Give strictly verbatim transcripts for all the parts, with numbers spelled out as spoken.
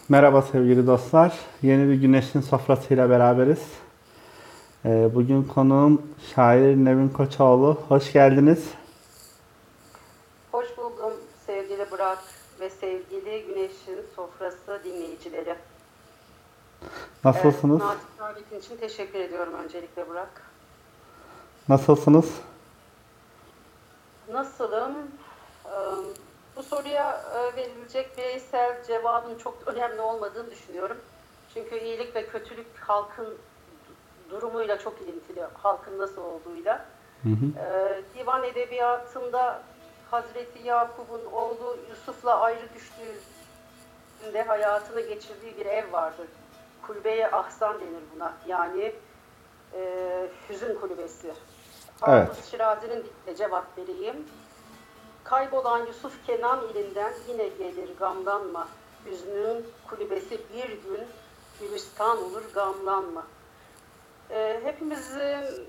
Merhaba sevgili dostlar. Yeni bir Güneşin Sofrası'yla beraberiz. Ee, Bugün konuğum şair Nevin Koçoğlu. Hoş geldiniz. Hoş buldum sevgili Burak ve sevgili Güneş'in Sofrası dinleyicileri. Ee, Nasılsınız? nazik davetin için teşekkür ediyorum öncelikle Burak. Nasılsınız? Nasılım? Ee, Bu soruya e, verilecek bireysel cevabın çok önemli olmadığını düşünüyorum. Çünkü iyilik ve kötülük halkın durumuyla çok ilintili, halkın nasıl olduğuyla. Hı hı. Ee, divan edebiyatında Hazreti Yakup'un oğlu Yusuf'la ayrı düştüğünde hayatını geçirdiği bir ev vardır. Kulübeye ahzan denir buna. Yani e, hüzün kulübesi. Evet. Hafız Şirazi'nin de cevap vereyim. Kaybolan Yusuf Kenan ilinden yine gelir gamlanma. Hüznün kulübesi bir gün gülistan olur gamlanma. E, hepimizin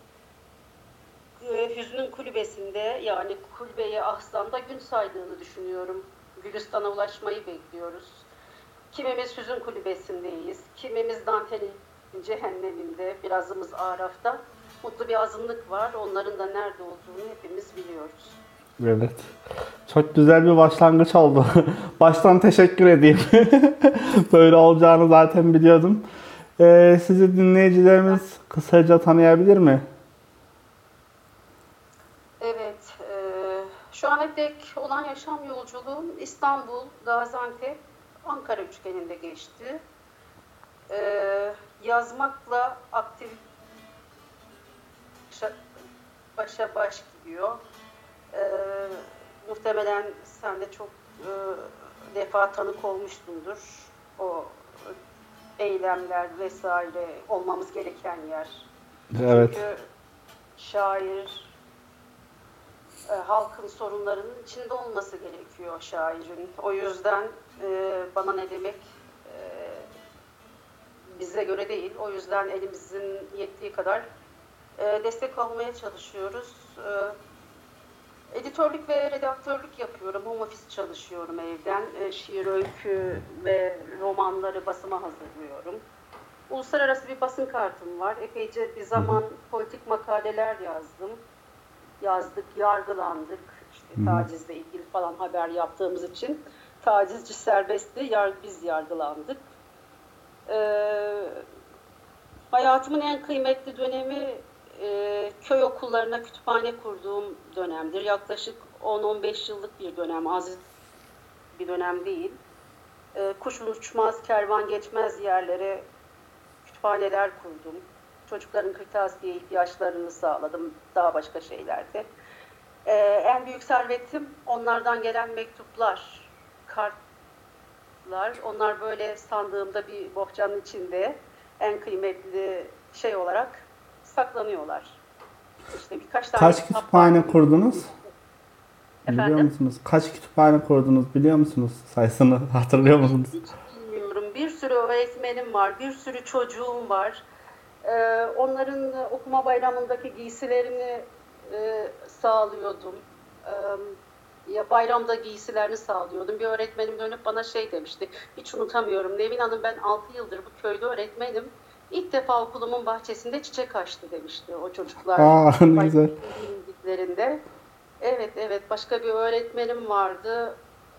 e, hüznün kulübesinde yani kulübeye ahzanda gün saydığını düşünüyorum. Gülistan'a ulaşmayı bekliyoruz. Kimimiz hüzün kulübesindeyiz, kimimiz Dante'nin cehenneminde, birazımız Araf'ta. Mutlu bir azınlık var, onların da nerede olduğunu hepimiz biliyoruz. Evet. Çok güzel bir başlangıç oldu. Baştan teşekkür edeyim. Böyle olacağını zaten biliyordum. Ee, sizi dinleyicilerimiz kısaca tanıyabilir mi? Evet, e, şu ana dek olan yaşam yolculuğum İstanbul, Gaziantep, Ankara üçgeninde geçti. E, Yazmakla aktif başa baş gidiyor. E, Muhtemelen sen de çok e, defa tanık olmuşsundur. O eylemler vesaire olmamız gereken yer. Evet. Çünkü şair e, halkın sorunlarının içinde olması gerekiyor şairin. O yüzden e, bana ne demek e, bize göre değil. O yüzden elimizin yettiği kadar e, destek olmaya çalışıyoruz. E, editörlük ve redaktörlük yapıyorum. Home office çalışıyorum evden. E, şiir, öykü ve romanları basıma hazırlıyorum. Uluslararası bir basın kartım var. Epeyce bir Hı hı. zaman politik makaleler yazdım. Yazdık, yargılandık. İşte Hı hı. tacizle ilgili falan haber yaptığımız için. Tacizci serbestti, yar, biz yargılandık. Ee, Hayatımın en kıymetli dönemi e, köy okullarına kütüphane kurduğum dönemdir. Yaklaşık on on beş yıllık bir dönem, az bir dönem değil. E, kuş uçmaz, kervan geçmez yerlere kütüphaneler kurdum. Çocukların kırtasiye ihtiyaçlarını sağladım, daha başka şeylerde. Ee, en büyük servetim onlardan gelen mektuplar, kartlar. Onlar böyle sandığımda bir bohçanın içinde en kıymetli şey olarak saklanıyorlar. İşte birkaç tane Kaç kitap var. kütüphane kurdunuz? Biliyor Efendim? musunuz? Kaç kütüphane kurdunuz biliyor musunuz? Sayısını hatırlıyor Hiç, musunuz? hiç bilmiyorum. Bir sürü öğretmenim var, bir sürü çocuğum var. Ee, onların okuma bayramındaki giysilerini e, sağlıyordum. Ee, Ya bayramda giysilerini sağlıyordum. Bir öğretmenim dönüp bana şey demişti. Hiç unutamıyorum. Nevin Hanım, ben altı yıldır bu köyde öğretmenim. İlk defa okulumun bahçesinde çiçek açtı demişti o çocuklar Aa, ne güzel. bayramda giyindiklerinde. Evet, evet, başka bir öğretmenim vardı.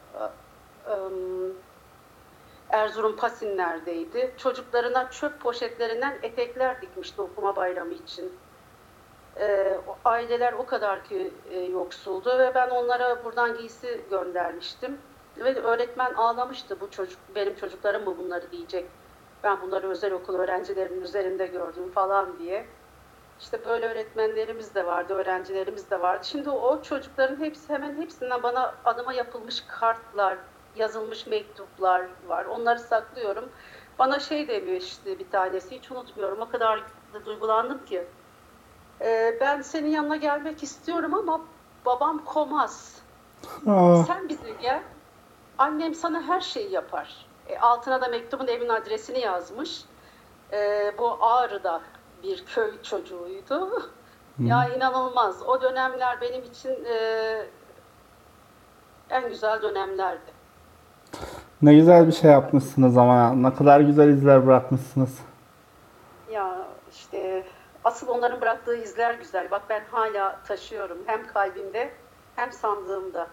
Erzurum Pasinler'deydi. Çocuklarına çöp poşetlerinden etekler dikmişti okuma bayramı için. Ee, aileler o kadar ki e, yoksuldu ve ben onlara buradan giysi göndermiştim. Ve öğretmen ağlamıştı, bu çocuk, benim çocuklarım mı bunları giyecek? Ben bunları özel okul öğrencilerinin üzerinde gördüm falan diye. İşte böyle öğretmenlerimiz de vardı, öğrencilerimiz de vardı. Şimdi o çocukların hepsi, hemen hepsinden bana adıma yapılmış kartlar, yazılmış mektuplar var. Onları saklıyorum. Bana şey demişti bir tanesi, hiç unutmuyorum. O kadar da duygulandım ki. "Ee, ben senin yanına gelmek istiyorum ama babam komaz. Aa, Sen bize gel. Annem sana her şeyi yapar." E, altına da mektubun evin adresini yazmış. E, bu Ağrı'da bir köy çocuğuydu. Ya inanılmaz. O dönemler benim için e, en güzel dönemlerdi. Ne güzel bir şey yapmışsınız ama ne kadar güzel izler bırakmışsınız. Ya işte asıl onların bıraktığı izler güzel. Bak ben hala taşıyorum hem kalbimde hem sandığımda.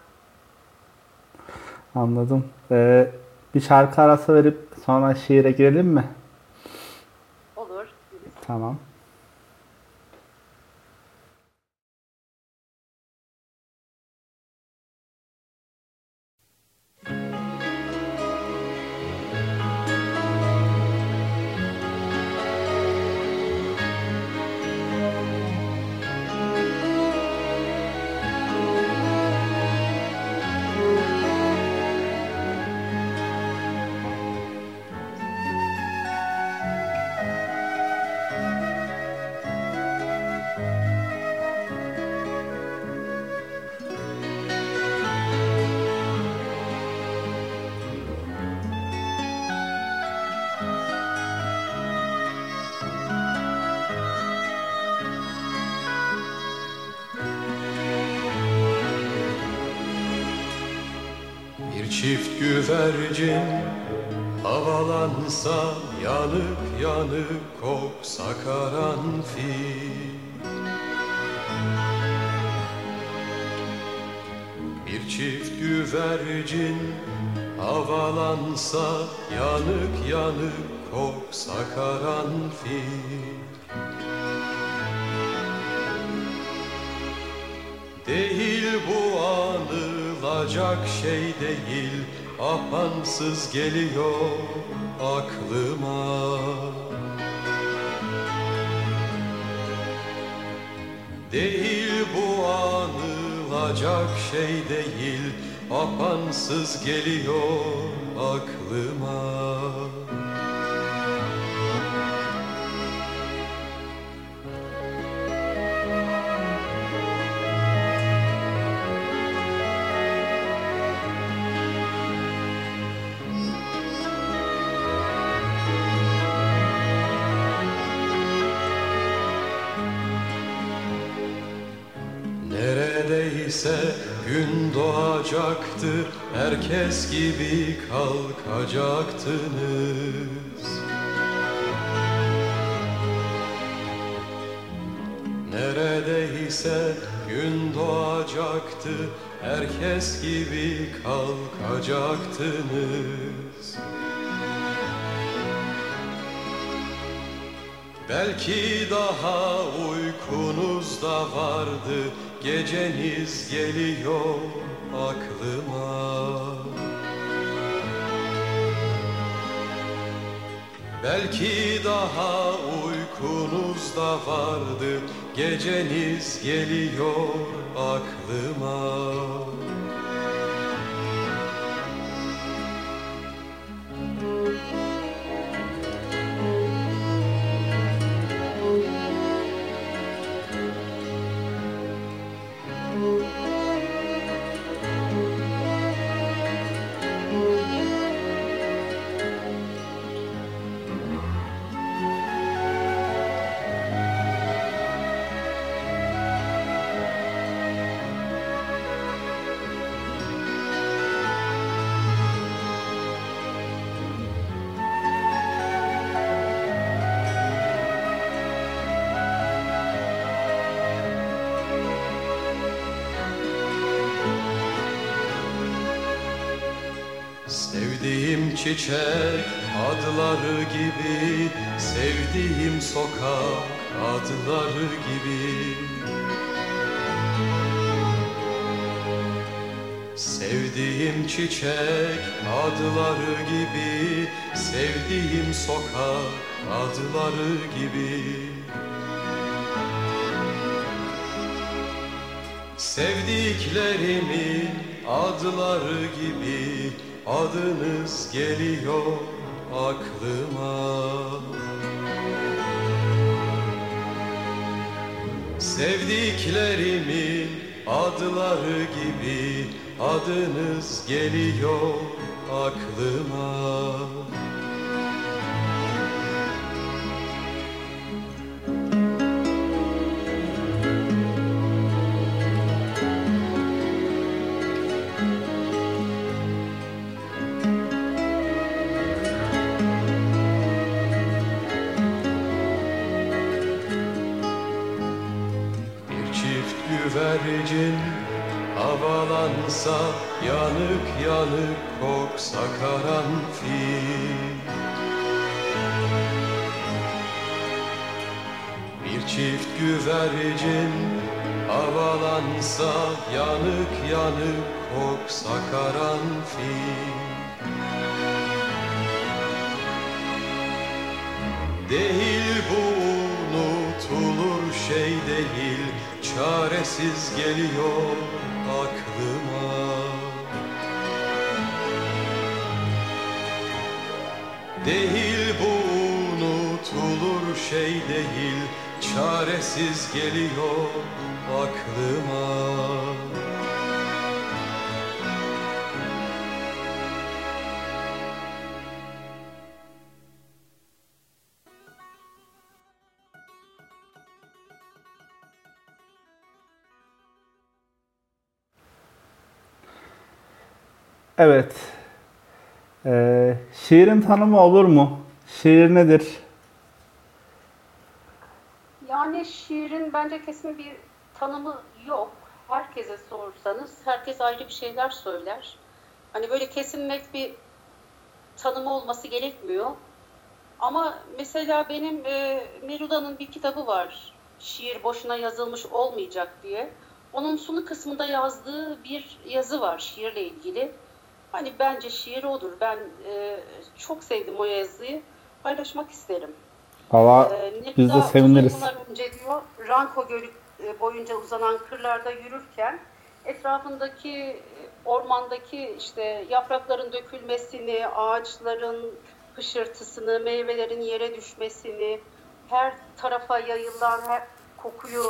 Anladım. Ee, bir şarkı arası verip sonra şiire girelim mi? Olur. Tamam. Bir çift güvercin havalansa, yanık yanık koksa karanfil. Bir çift güvercin havalansa, yanık yanık koksa karanfil. Değil bu anılacak şey değil, apansız geliyor aklıma. Değil bu anılacak şey değil, apansız geliyor aklıma. Neredeyse gün doğacaktı, herkes gibi kalkacaktınız. Neredeyse gün doğacaktı, herkes gibi kalkacaktınız. Belki daha uykunuz da vardı, geceniz geliyor aklıma. Belki daha uykunuz da vardı, geceniz geliyor aklıma. Sevdiğim çiçek adları gibi, sevdiğim sokak adları gibi. Sevdiğim çiçek adları gibi, sevdiğim sokak adları gibi. Sevdiklerimin adları gibi, adınız geliyor aklıma. Sevdiklerimin adları gibi, adınız geliyor aklıma. Havalansa yanık yanık koksa karanfil. Bir çift güvercin havalansa yanık yanık koksa karanfil. Değil bu unutulur şey değil, çaresiz geliyor aklıma. Değil bu unutulur şey değil, çaresiz geliyor aklıma. Evet. Ee, şiirin tanımı olur mu? Şiir nedir? Yani şiirin bence kesin bir tanımı yok. Herkese sorsanız herkes ayrı bir şeyler söyler. Hani böyle kesin net bir tanımı olması gerekmiyor. Ama mesela benim e, Neruda'nın bir kitabı var. Şiir boşuna yazılmış olmayacak diye. Onun sonu kısmında yazdığı bir yazı var şiirle ilgili. Hani bence şiir odur. Ben e, çok sevdim o yazıyı. Paylaşmak isterim. Valla Ee, biz de Nevada seviniriz. uzun yıllar önce diyor, Ranko Gölü e, boyunca uzanan kırlarda yürürken etrafındaki e, ormandaki işte yaprakların dökülmesini, ağaçların hışırtısını, meyvelerin yere düşmesini, her tarafa yayılan her kokuyu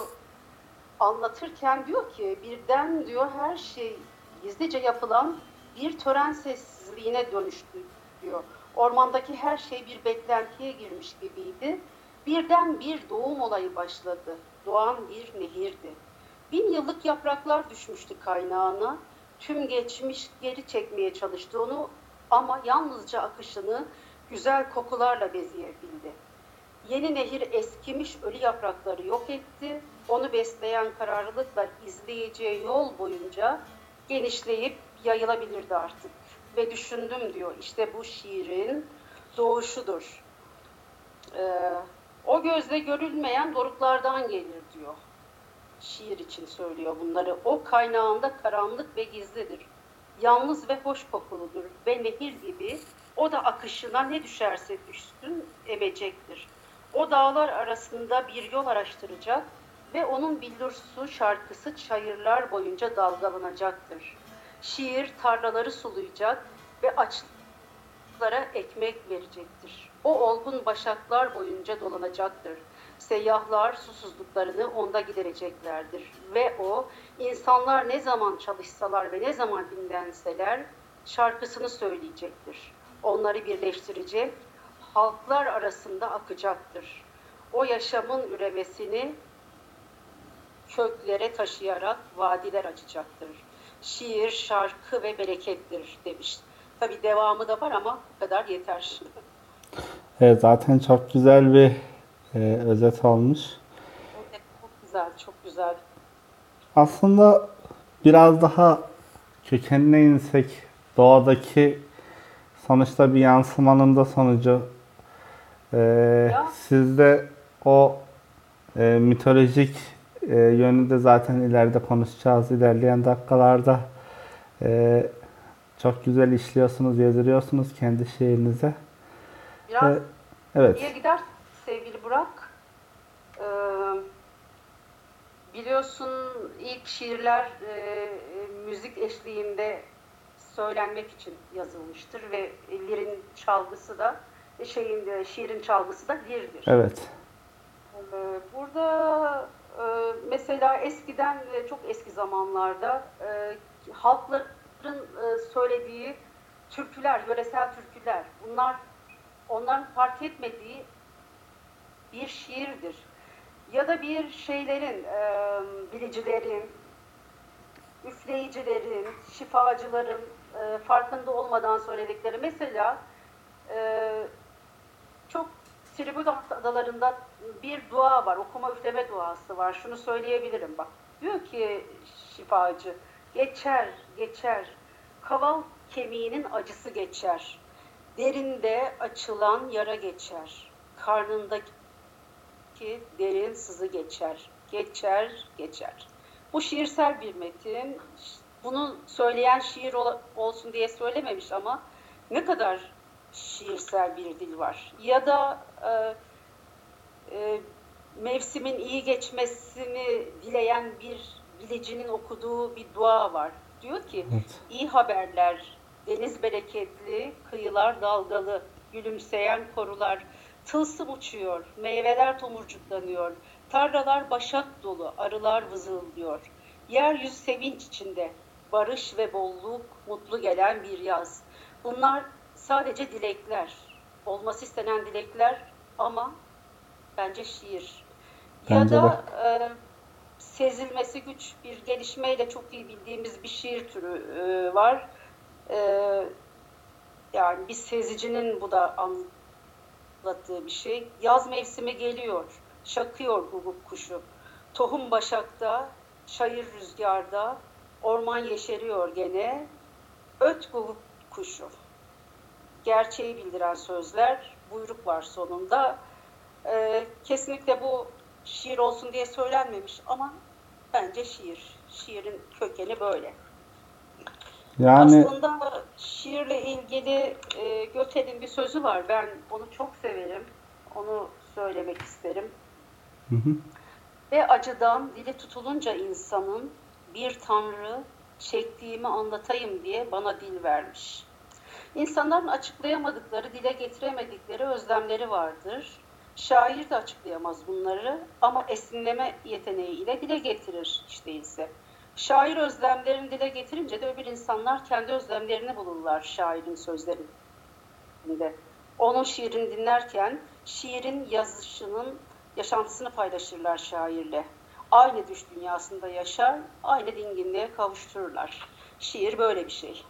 anlatırken diyor ki birden diyor her şey gizlice yapılan bir tören sessizliğine dönüştü diyor. Ormandaki her şey bir beklentiye girmiş gibiydi. Birden bir doğum olayı başladı. Doğan bir nehirdi. Bin yıllık yapraklar düşmüştü kaynağına. Tüm geçmiş geri çekmeye çalıştı onu ama yalnızca akışını güzel kokularla bezleyebildi. Yeni nehir eskimiş ölü yaprakları yok etti. Onu besleyen kararlılıkla izleyeceği yol boyunca genişleyip yayılabilirdi artık. Ve düşündüm diyor, işte bu şiirin doğuşudur. Ee, o gözle görülmeyen doruklardan gelir diyor. Şiir için söylüyor bunları. O kaynağında karanlık ve gizlidir. Yalnız ve hoş kokuludur ve nehir gibi o da akışına ne düşerse düşsün emecektir. O dağlar arasında bir yol araştıracak ve onun billur su şarkısı çayırlar boyunca dalgalanacaktır. Şiir tarlaları sulayacak ve açlıklara ekmek verecektir. O olgun başaklar boyunca dolanacaktır. Seyyahlar susuzluklarını onda gidereceklerdir. Ve o, insanlar ne zaman çalışsalar ve ne zaman dinlenseler şarkısını söyleyecektir. Onları birleştirecek, halklar arasında akacaktır. O yaşamın üremesini köklere taşıyarak vadiler açacaktır. Şiir, şarkı ve berekettir demiş. Tabii devamı da var ama bu kadar yeter. Evet, zaten çok güzel bir e, özet olmuş. Evet, çok güzel, çok güzel. Aslında biraz daha kökenine insek, doğadaki sonuçta bir yansımanın da sonucu. E, Ya. Sizde o e, mitolojik e, yönü de zaten ileride konuşacağız. İlerleyen dakikalarda e, çok güzel işliyorsunuz, yazıyorsunuz kendi şiirinize. Biraz E, evet, geriye gider sevgili Burak. Ee, biliyorsun ilk şiirler e, müzik eşliğinde söylenmek için yazılmıştır ve lirin çalgısı da şeyin de, şiirin çalgısı da lirdir. evet, Ee, burada e, mesela eskiden e, çok eski zamanlarda e, halkların e, söylediği türküler, yöresel türküler, bunlar onların fark etmediği bir şiirdir. Ya da bir şeylerin, e, bilicilerin, üfleyicilerin, şifacıların e, farkında olmadan söyledikleri. Mesela e, çok Tribut adalarında bir dua var, okuma üfleme duası var. Şunu söyleyebilirim bak. Diyor ki şifacı, Geçer, geçer. Kaval kemiğinin acısı geçer. Derinde açılan yara geçer. Karnındaki derin sızı geçer. Geçer, geçer. Bu şiirsel bir metin. Bunu söyleyen şiir olsun diye söylememiş ama ne kadar şiirsel bir dil var. Ya da e, e, mevsimin iyi geçmesini dileyen bir bilecinin okuduğu bir dua var. Diyor ki, Evet. iyi haberler, deniz bereketli, kıyılar dalgalı, gülümseyen korular, tılsım uçuyor, meyveler tomurcuklanıyor, tarlalar başak dolu, arılar vızıldıyor. Yeryüzü sevinç içinde, barış ve bolluk, mutlu gelen bir yaz. Bunlar sadece dilekler, olması istenen dilekler ama bence şiir. Ya Bence de. da e, sezilmesi güç bir gelişmeyle çok iyi bildiğimiz bir şiir türü e, var. E, Yani bir sezicinin bu da anlattığı bir şey. Yaz mevsimi geliyor, şakıyor guguk kuşu. Tohum başakta, çayır rüzgarda, orman yeşeriyor gene. Öt guguk kuşu. Gerçeği bildiren sözler, buyruk var sonunda. Ee, kesinlikle bu şiir olsun diye söylenmemiş ama bence şiir. Şiirin kökeni böyle. Yani Aslında şiirle ilgili e, Göte'nin bir sözü var. Ben onu çok severim. Onu söylemek isterim. hı hı. Ve acıdan dili tutulunca insanın bir tanrı çektiğimi anlatayım diye bana dil vermiş. İnsanların açıklayamadıkları, dile getiremedikleri özlemleri vardır. Şair de açıklayamaz bunları ama esinleme yeteneğiyle dile getirir hiç değilse. Şair özlemlerini dile getirince de öbür insanlar kendi özlemlerini bulurlar şairin sözlerinde. Onun şiirini dinlerken şiirin yazışının yaşantısını paylaşırlar şairle. Aynı düş dünyasında yaşar, aynı dinginliğe kavuştururlar. Şiir böyle bir şey.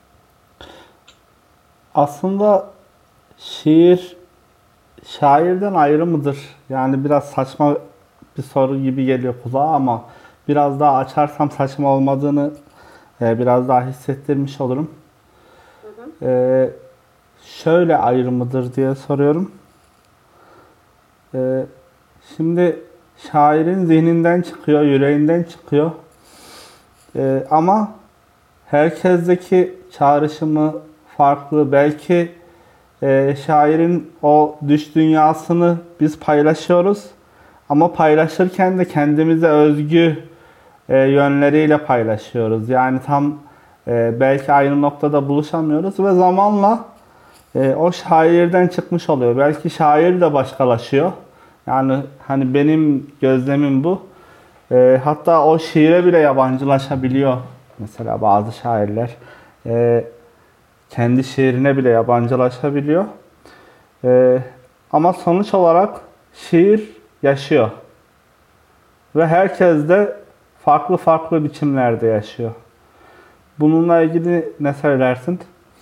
Aslında şiir şairden ayrı mıdır? Yani biraz saçma bir soru gibi geliyor kulağa ama biraz daha açarsam saçma olmadığını e, biraz daha hissettirmiş olurum. Hı hı. E, Şöyle ayrı mıdır diye soruyorum. E, Şimdi şairin zihninden çıkıyor, yüreğinden çıkıyor. E, ama herkesteki çağrışımı farklı. Belki e, şairin o düş dünyasını biz paylaşıyoruz. Ama paylaşırken de kendimize özgü e, yönleriyle paylaşıyoruz. Yani tam e, belki aynı noktada buluşamıyoruz ve zamanla e, o şairden çıkmış oluyor. Belki şair de başkalaşıyor. Yani hani benim gözlemim bu. E, hatta o şiire bile yabancılaşabiliyor. Mesela bazı şairler e, kendi şiirine bile yabancılaşabiliyor. E, Ama sonuç olarak şiir yaşıyor. Ve herkes de farklı farklı biçimlerde yaşıyor. Bununla ilgili ne söylersin?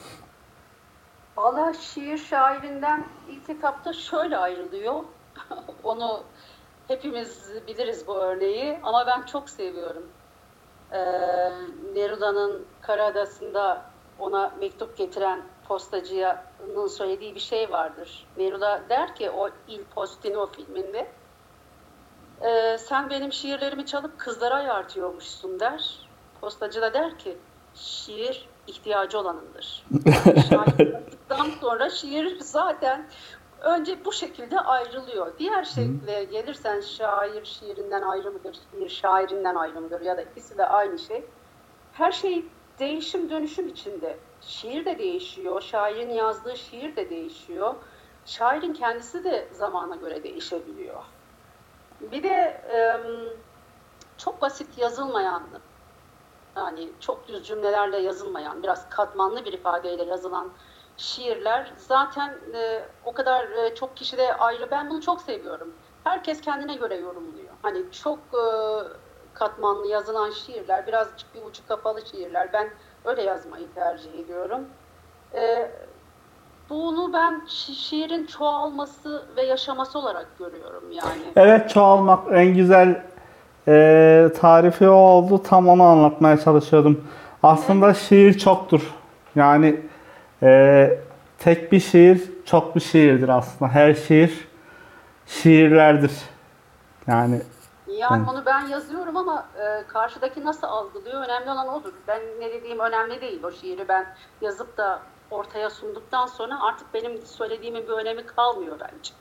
Valla şiir şairinden ilk etapta şöyle ayrılıyor. Onu hepimiz biliriz bu örneği ama ben çok seviyorum. Ee, Neruda'nın Karaadası'nda ona mektup getiren postacının söylediği bir şey vardır. Neruda der ki o Il Postino filminde e, sen benim şiirlerimi çalıp kızlara ayartıyormuşsun der. Postacı da der ki şiir ihtiyacı olanındır. Şair yaptıktan sonra şiir zaten önce bu şekilde ayrılıyor. Diğer şekle gelirsen şair şiirinden ayrı mıdır, şiir şairinden ayrı mıdır ya da ikisi de aynı şey. Her şey değişim dönüşüm içinde. Şiir de değişiyor, şairin yazdığı şiir de değişiyor. Şairin kendisi de zamana göre değişebiliyor. Bir de çok basit yazılmayan, yani çok düz cümlelerle yazılmayan, biraz katmanlı bir ifadeyle yazılan şiirler zaten e, o kadar e, çok kişide ayrı. Ben bunu çok seviyorum. Herkes kendine göre yorumluyor. Hani çok e, katmanlı yazılan şiirler, birazcık bir ucu kapalı şiirler. Ben öyle yazmayı tercih ediyorum. E, Bunu ben şi- şiirin çoğalması ve yaşaması olarak görüyorum yani. Evet, çoğalmak en güzel Ee, tarifi o oldu. Tam onu anlatmaya çalışıyordum. Aslında şiir çoktur. Yani e, tek bir şiir çok bir şiirdir aslında. Her şiir şiirlerdir. Yani Yani Evet. onu ben yazıyorum ama e, karşıdaki nasıl algılıyor önemli olan odur. Ben ne dediğim önemli değil. O şiiri ben yazıp da ortaya sunduktan sonra artık benim söylediğimin bir önemi kalmıyor bence.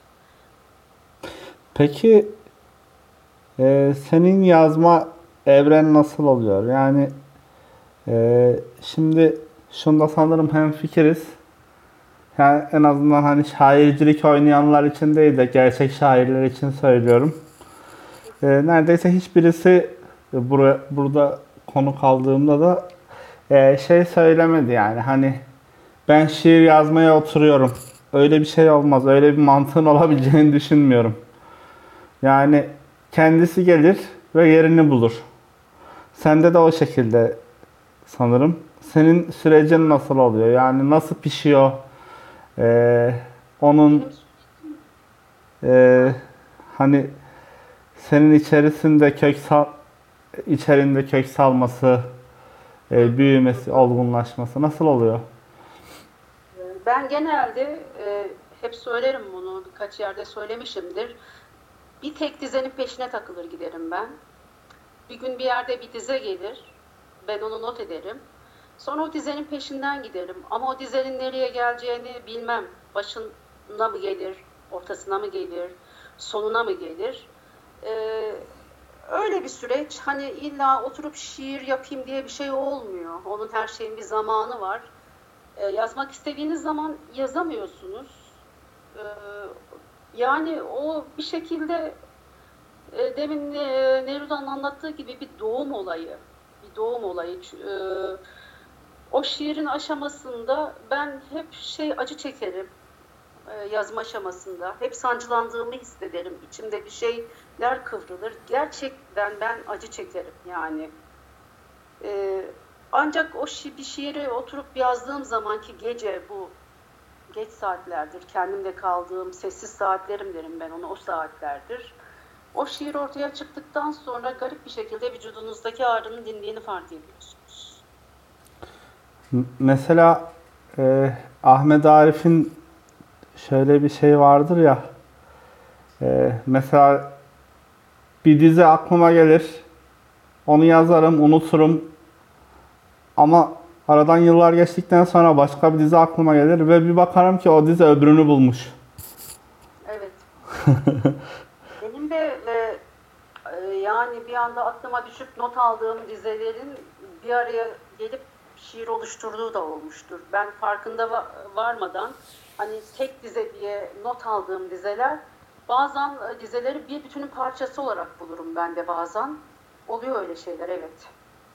peki e, senin yazma evren nasıl oluyor? Yani e, şimdi şunda sanırım hemfikiriz. Yani en azından hani şaircilik oynayanlar için değil de gerçek şairler için söylüyorum. E, neredeyse hiçbirisi e, buraya, burada konu kaldığımda da e, şey söylemedi yani hani ben şiir yazmaya oturuyorum. Öyle bir şey olmaz. Öyle bir mantığın olabileceğini düşünmüyorum. Yani kendisi gelir ve yerini bulur. Sende de o şekilde sanırım. Senin sürecin nasıl oluyor? Yani nasıl pişiyor? Ee, onun Benim e, hani senin içerisinde kök sal içerinde kök salması, e, büyümesi, olgunlaşması nasıl oluyor? Ben genelde e, hep söylerim bunu, birkaç yerde söylemişimdir. Bir tek dizenin peşine takılır giderim ben. Bir gün bir yerde bir dize gelir, ben onu not ederim. Sonra o dizenin peşinden giderim. Ama o dizenin nereye geleceğini bilmem. Başına mı gelir, ortasına mı gelir, sonuna mı gelir? Ee, Öyle bir süreç. Hani illa oturup şiir yapayım diye bir şey olmuyor. Onun her şeyin bir zamanı var. Ee, yazmak istediğiniz zaman yazamıyorsunuz. Ee, Yani o bir şekilde e, demin e, Nerudan'ın anlattığı gibi bir doğum olayı. Bir doğum olayı. Ç- e, O şiirin aşamasında ben hep şey acı çekerim. E, yazma aşamasında. Hep sancılandığımı hissederim. İçimde bir şeyler kıvrılır. Gerçekten ben acı çekerim yani. E, Ancak o şi- bir şiiri oturup yazdığım zamanki gece bu geç saatlerdir. Kendimde kaldığım sessiz saatlerim derim ben ona, o saatlerdir. O şiir ortaya çıktıktan sonra garip bir şekilde vücudunuzdaki ağrının dindiğini fark ediyorsunuz. M- Mesela e, Ahmet Arif'in şöyle bir şey vardır ya. e, mesela bir dizi aklıma gelir. Onu yazarım, unuturum. Ama aradan yıllar geçtikten sonra başka bir dizi aklıma gelir ve bir bakarım ki o dizi öbürünü bulmuş. Evet. Benim de e, e, yani bir anda aklıma düşüp not aldığım dizelerin bir araya gelip şiir oluşturduğu da olmuştur. Ben farkında va- varmadan hani tek dize diye not aldığım dizeler bazen e, dizeleri bir bütünün parçası olarak bulurum ben de bazen. Oluyor öyle şeyler, evet.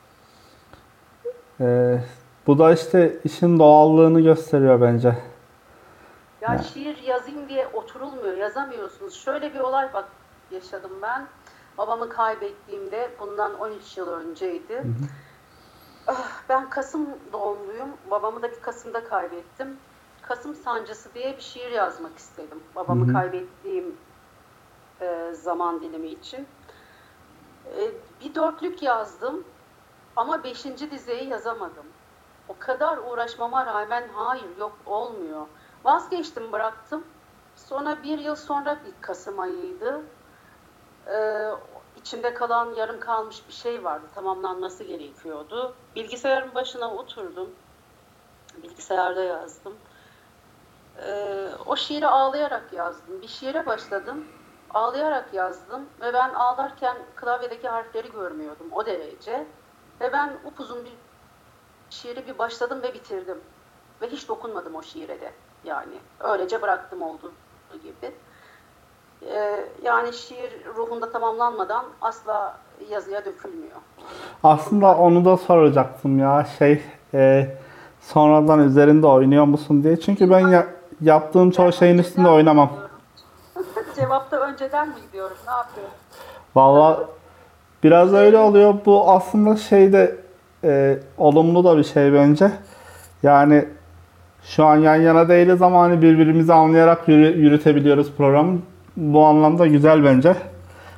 E, bu da işte işin doğallığını gösteriyor bence. Ya şiir yazayım diye oturulmuyor, yazamıyorsunuz. Şöyle bir olay bak yaşadım ben. Babamı kaybettiğimde bundan on üç yıl önceydi. Ah, ben Kasım doğumluyum. Babamı da bir Kasım'da kaybettim. Kasım Sancısı diye bir şiir yazmak istedim. Hı Babamı hı. kaybettiğim e, zaman dilimi için. E, Bir dörtlük yazdım ama beşinci dizeyi yazamadım. O kadar uğraşmama rağmen hayır, yok, olmuyor. Vazgeçtim, bıraktım. Sonra bir yıl sonra bir Kasım ayıydı. Ee, içimde kalan, yarım kalmış bir şey vardı. Tamamlanması gerekiyordu. Bilgisayarın başına oturdum. Bilgisayarda yazdım. Ee, o şiiri ağlayarak yazdım. Bir şiire başladım. Ağlayarak yazdım. Ve ben ağlarken klavyedeki harfleri görmüyordum o derece. Ve ben upuzun bir şiiri bir başladım ve bitirdim. Ve hiç dokunmadım o şiire de. Yani öylece bıraktım olduğu gibi. Ee, yani şiir ruhunda tamamlanmadan asla yazıya dökülmüyor. Aslında onu da soracaktım ya şey e, sonradan üzerinde oynuyor musun diye. Çünkü ben ya- yaptığım çoğu Ben şeyin önceden üstünde mi oynamam. gidiyorum? Cevapta önceden mi gidiyorum? Ne yapıyorum? Vallahi biraz öyle oluyor. Bu aslında şeyde e, olumlu da bir şey bence. Yani şu an yan yana değiliz ama hani birbirimizi anlayarak yürü- yürütebiliyoruz programı. Bu anlamda güzel bence.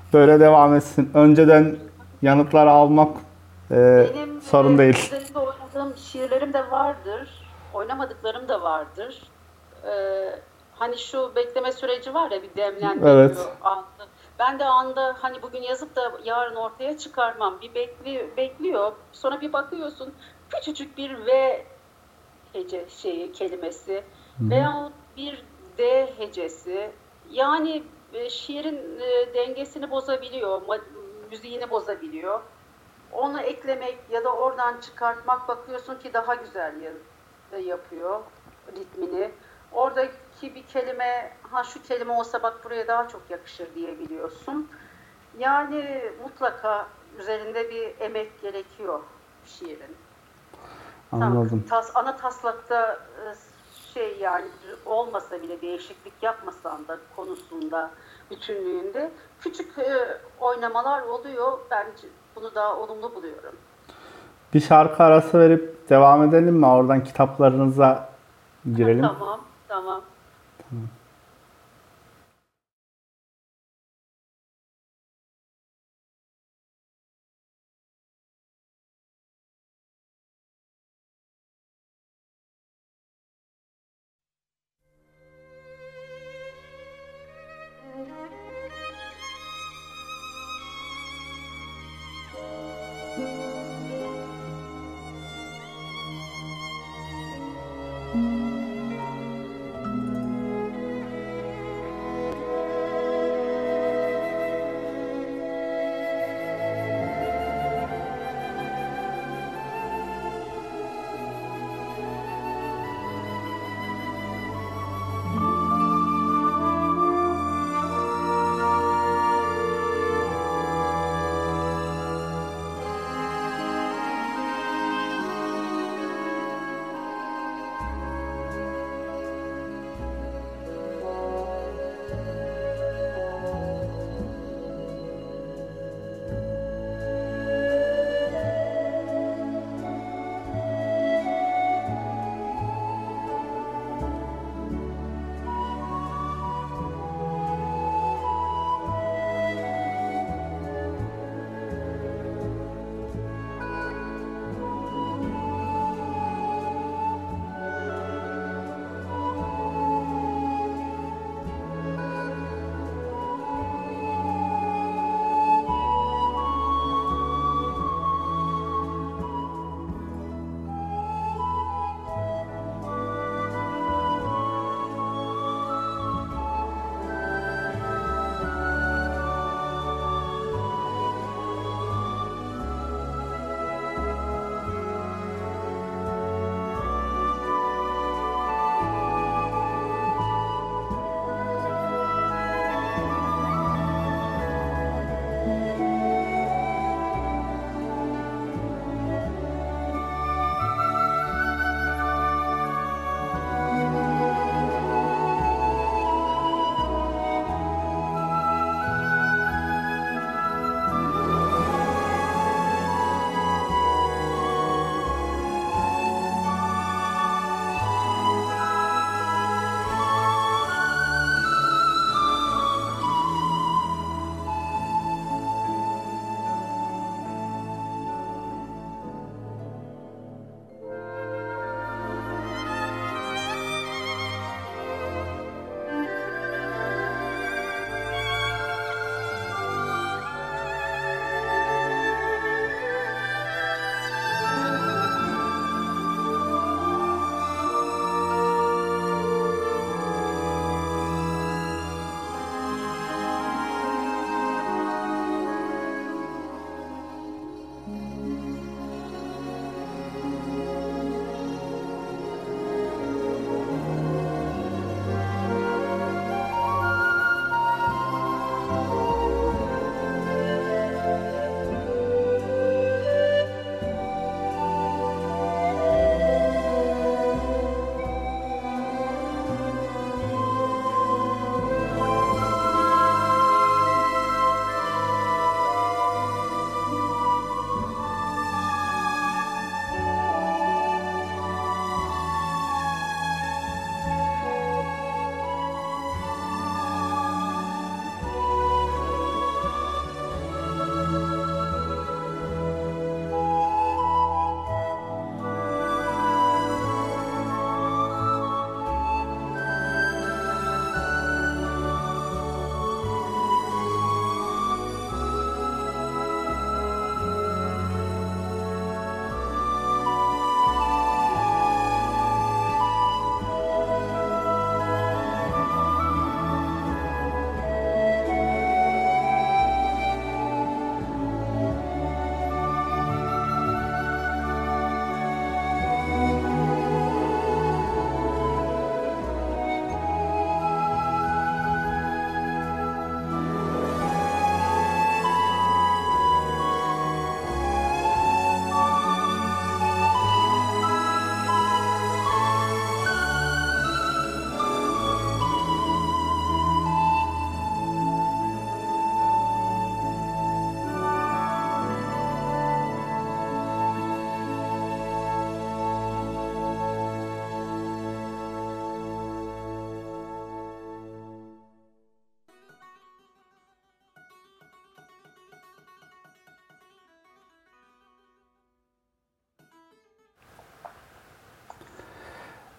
böyle devam etsin. Önceden yanıtları almak e, Benim sorun e, değil. üzerinde oynadığım şiirlerim de vardır. Oynamadıklarım da vardır. Ee, hani şu bekleme süreci var ya, bir Evet. demlendiriyor anda. Ben de anda hani bugün yazıp da yarın ortaya çıkarmam. Bir bekli, bekliyor. Sonra bir bakıyorsun küçücük bir V hece şeyi kelimesi veyahut bir D hecesi, yani e, şiirin e, dengesini bozabiliyor, ma- müziğini bozabiliyor. Onu eklemek ya da oradan çıkartmak, bakıyorsun ki daha güzel ya- e, yapıyor ritmini. Oradaki bir kelime, ha şu kelime olsa bak buraya daha çok yakışır diyebiliyorsun. Yani mutlaka üzerinde bir emek gerekiyor şiirin. Tam Anladım. tas, ana taslakta e, şey yani olmasa bile, değişiklik yapmasan da konusunda, bütünlüğünde küçük e, oynamalar oluyor. Ben bunu daha olumlu buluyorum. Bir şarkı arası verip devam edelim mi? Oradan kitaplarınıza girelim. Tamam, tamam.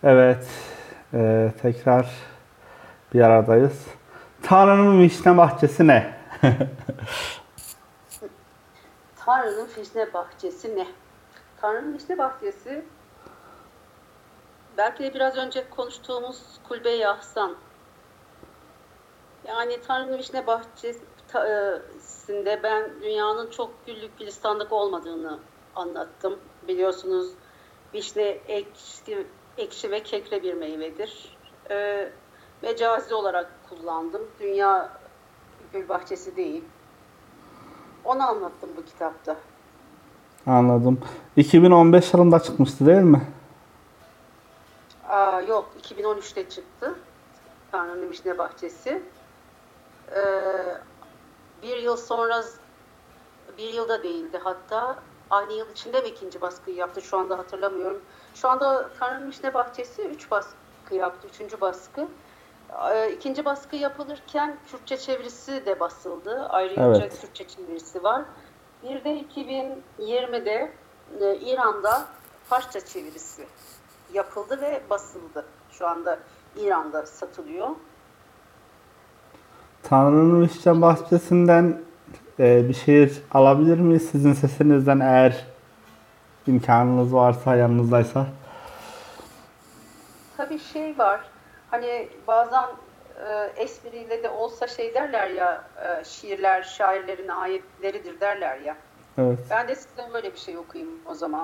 Evet, e, tekrar bir aradayız. Tanrı'nın vişne bahçesi ne? Tanrı'nın fişne bahçesi ne? Tanrı'nın fişne bahçesi belki de biraz önce konuştuğumuz Kulbe-i Ahsan. Yani Tanrı'nın vişne bahçesinde ben dünyanın çok güllük gülistanlık olmadığını anlattım. Biliyorsunuz vişne ekşi, ekşi ve kekre bir meyvedir. Ee, mecazi olarak kullandım. Dünya gül bahçesi değil. Onu anlattım bu kitapta. Anladım. iki bin on beş yılında çıkmıştı değil mi? Aa, yok, iki bin on üçte çıktı Tanrı'nın Vişne Bahçesi. Ee, bir yıl sonra, bir yılda değildi hatta, aynı yıl içinde mi ikinci baskıyı yaptı, şu anda hatırlamıyorum. Şu anda Tanrı'nın Vişne Bahçesi üç baskı yaptı, üçüncü baskı. Ee, ikinci baskı yapılırken Kürtçe çevirisi de basıldı, ayrıca Evet. Kürtçe çevirisi var. Bir de iki bin yirmide e, İran'da Farsça çevirisi yapıldı ve basıldı. Şu anda İran'da satılıyor. Tanrı'nın vişne bahçesinden e, bir şiir alabilir miyiz sizin sesinizden eğer imkanınız varsa, yanınızdaysa? Tabii şey var, hani bazen e, espriyle de olsa şey derler ya, e, şiirler şairlerin ayetleridir derler ya. Evet. Ben de size böyle bir şey okuyayım o zaman.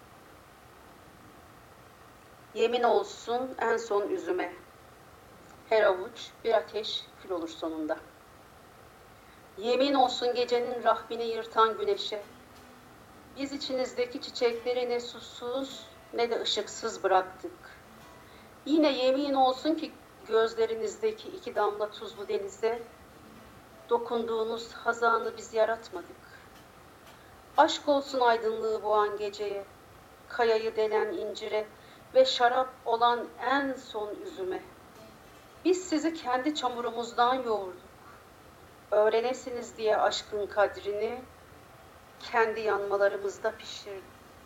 Yemin olsun en son üzüme, her avuç bir ateş kül olur sonunda. Yemin olsun gecenin rahmini yırtan güneşe, biz içinizdeki çiçekleri ne susuz ne de ışıksız bıraktık. Yine yemin olsun ki gözlerinizdeki iki damla tuzlu denize, dokunduğunuz hazanı biz yaratmadık. Aşk olsun aydınlığı boğan geceye, kayayı delen incire ve şarap olan en son üzüme. Biz sizi kendi çamurumuzdan yoğurduk. Öğrenesiniz diye aşkın kadrini kendi yanmalarımızda pişirdik.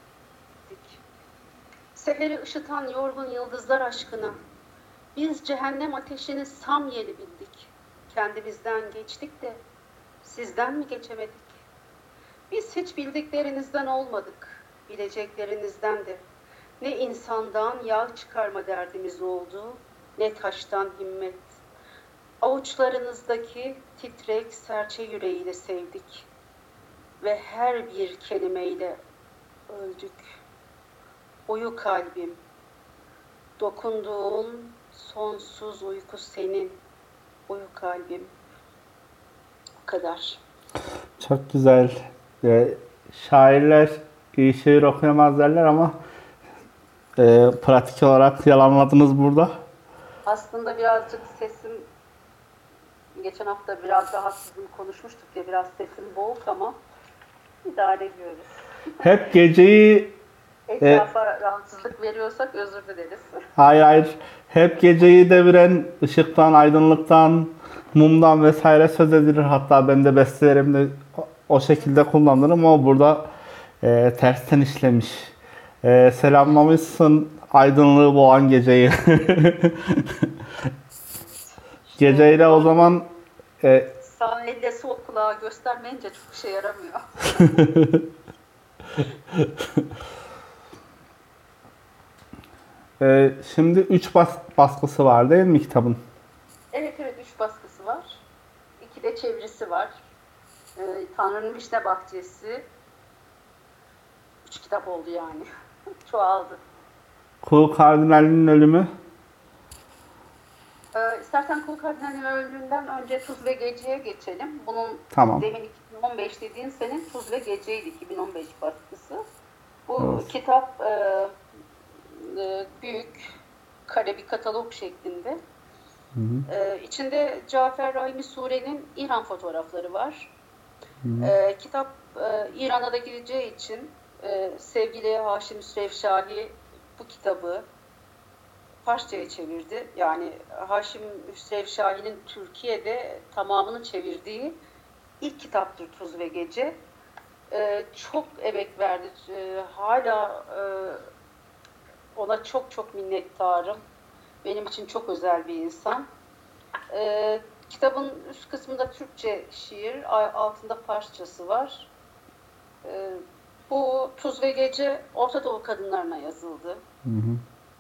Seheri ışıtan yorgun yıldızlar aşkına biz cehennem ateşini sam yeli bildik. Kendimizden geçtik de sizden mi geçemedik? Biz hiç bildiklerinizden olmadık, bileceklerinizden de. Ne insandan yağ çıkarma derdimiz oldu, ne taştan himmet. Avuçlarınızdaki titrek serçe yüreğiyle sevdik ve her bir kelimeyle öldük. Uyu kalbim, dokunduğun sonsuz uyku senin. Uyu kalbim. O kadar. Çok güzel. E, şairler iyi şiir okuyamaz derler ama e, pratik olarak yalanladınız burada. Aslında birazcık sesim, geçen hafta biraz rahatsızım konuşmuştuk ya, biraz sesim boğuk ama idare ediyoruz. Hep geceyi Etrafa rahatsızlık veriyorsak özür dileriz. hayır hayır hep geceyi deviren ışıktan, aydınlıktan, mumdan vesaire söz edilir. Hatta ben de bestelerimde o, o şekilde kullanırım ama burada e, tersten işlemiş. E, selamlamışsın aydınlığı boğan geceyi. Geceyle o zaman e, Sağ elle sol kulağı göstermeyince çok işe yaramıyor. e, şimdi üç bas, baskısı var değil mi kitabın? Evet evet, üç baskısı var. İki de çevirisi var. Ee, Tanrı'nın Vişne Bahçesi. Üç kitap oldu yani. Çoğaldı. Kulu Kardinal'in ölümü. Ee, istersen Kul Kardinal'in öldüğünden önce Tuz ve Gece'ye geçelim. Bunun Tamam. demin iki bin on beş dediğin senin Tuz ve Gece'ydi, iki bin on beş baskısı. Bu Evet. kitap e, e, büyük, kare bir katalog şeklinde. Hı hı. Ee, içinde Cafer Rahimi Sure'nin İran fotoğrafları var. Ee, kitap e, İran'a da gideceği için e, sevgili Haşim Hüsrevşahi bu kitabı Farsça'ya çevirdi. Yani Haşim Hüsrevşahi'nin Türkiye'de tamamını çevirdiği ilk kitaptır Tuz ve Gece. Ee, çok emek verdi. Ee, hala e, Ona çok çok minnettarım. Benim için çok özel bir insan. Ee, kitabın üst kısmında Türkçe şiir, a- altında Farsçası var. Ee, bu Tuz ve Gece Orta Doğu kadınlarına yazıldı. Hı hı.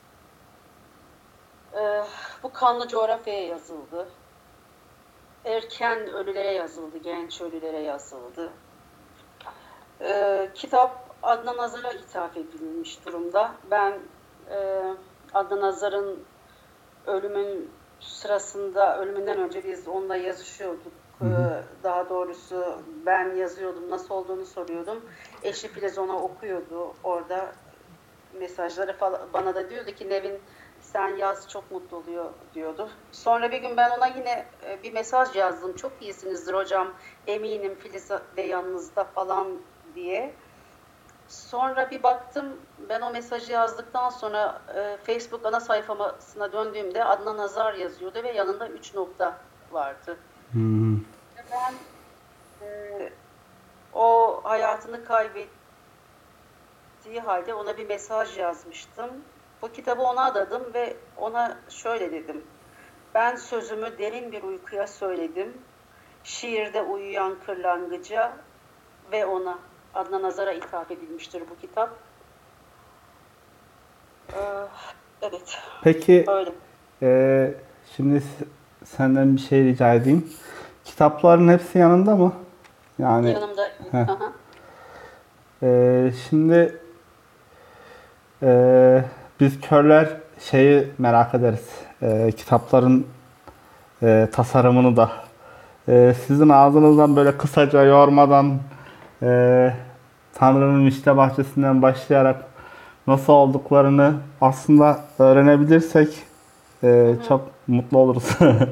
Ee, bu Kanlı Coğrafya'ya yazıldı. Erken ölülere yazıldı, genç ölülere yazıldı. Ee, kitap Adnan Azar'a ithaf edilmiş durumda. Ben e, Adnan Azar'ın ölümün sırasında, ölümünden önce biz onunla yazışıyorduk. Hı hı. Ee, daha doğrusu ben yazıyordum, nasıl olduğunu soruyordum. Eşi Filiz ona okuyordu orada mesajları falan. Bana da diyordu ki Nevin sen yaz çok mutlu oluyor diyordu. Sonra bir gün ben ona yine e, bir mesaj yazdım. Çok iyisinizdir hocam, eminim Filiz de yanınızda falan diye. Sonra bir baktım, ben o mesajı yazdıktan sonra e, Facebook ana sayfasına döndüğümde Adnan Azar yazıyordu ve yanında üç nokta vardı. Hı hı. Ben e, o hayatını kaybettiği halde ona bir mesaj yazmıştım. Bu kitabı ona adadım ve ona şöyle dedim. Ben sözümü derin bir uykuya söyledim. Şiirde uyuyan kırlangıca ve ona. Adnan Azar'a ithaf edilmiştir bu kitap. Ee, evet, Peki öyle. e, şimdi s- senden bir şey rica edeyim. Kitapların hepsi yanında mı? Yani Yanımda. heh. Aha. E, şimdi e, biz körler şeyi merak ederiz. E, kitapların e, tasarımını da. E, sizin ağzınızdan böyle kısaca yormadan e, Tanrı'nın işte bahçesinden başlayarak nasıl olduklarını aslında öğrenebilirsek e, Hı hı. çok mutlu oluruz.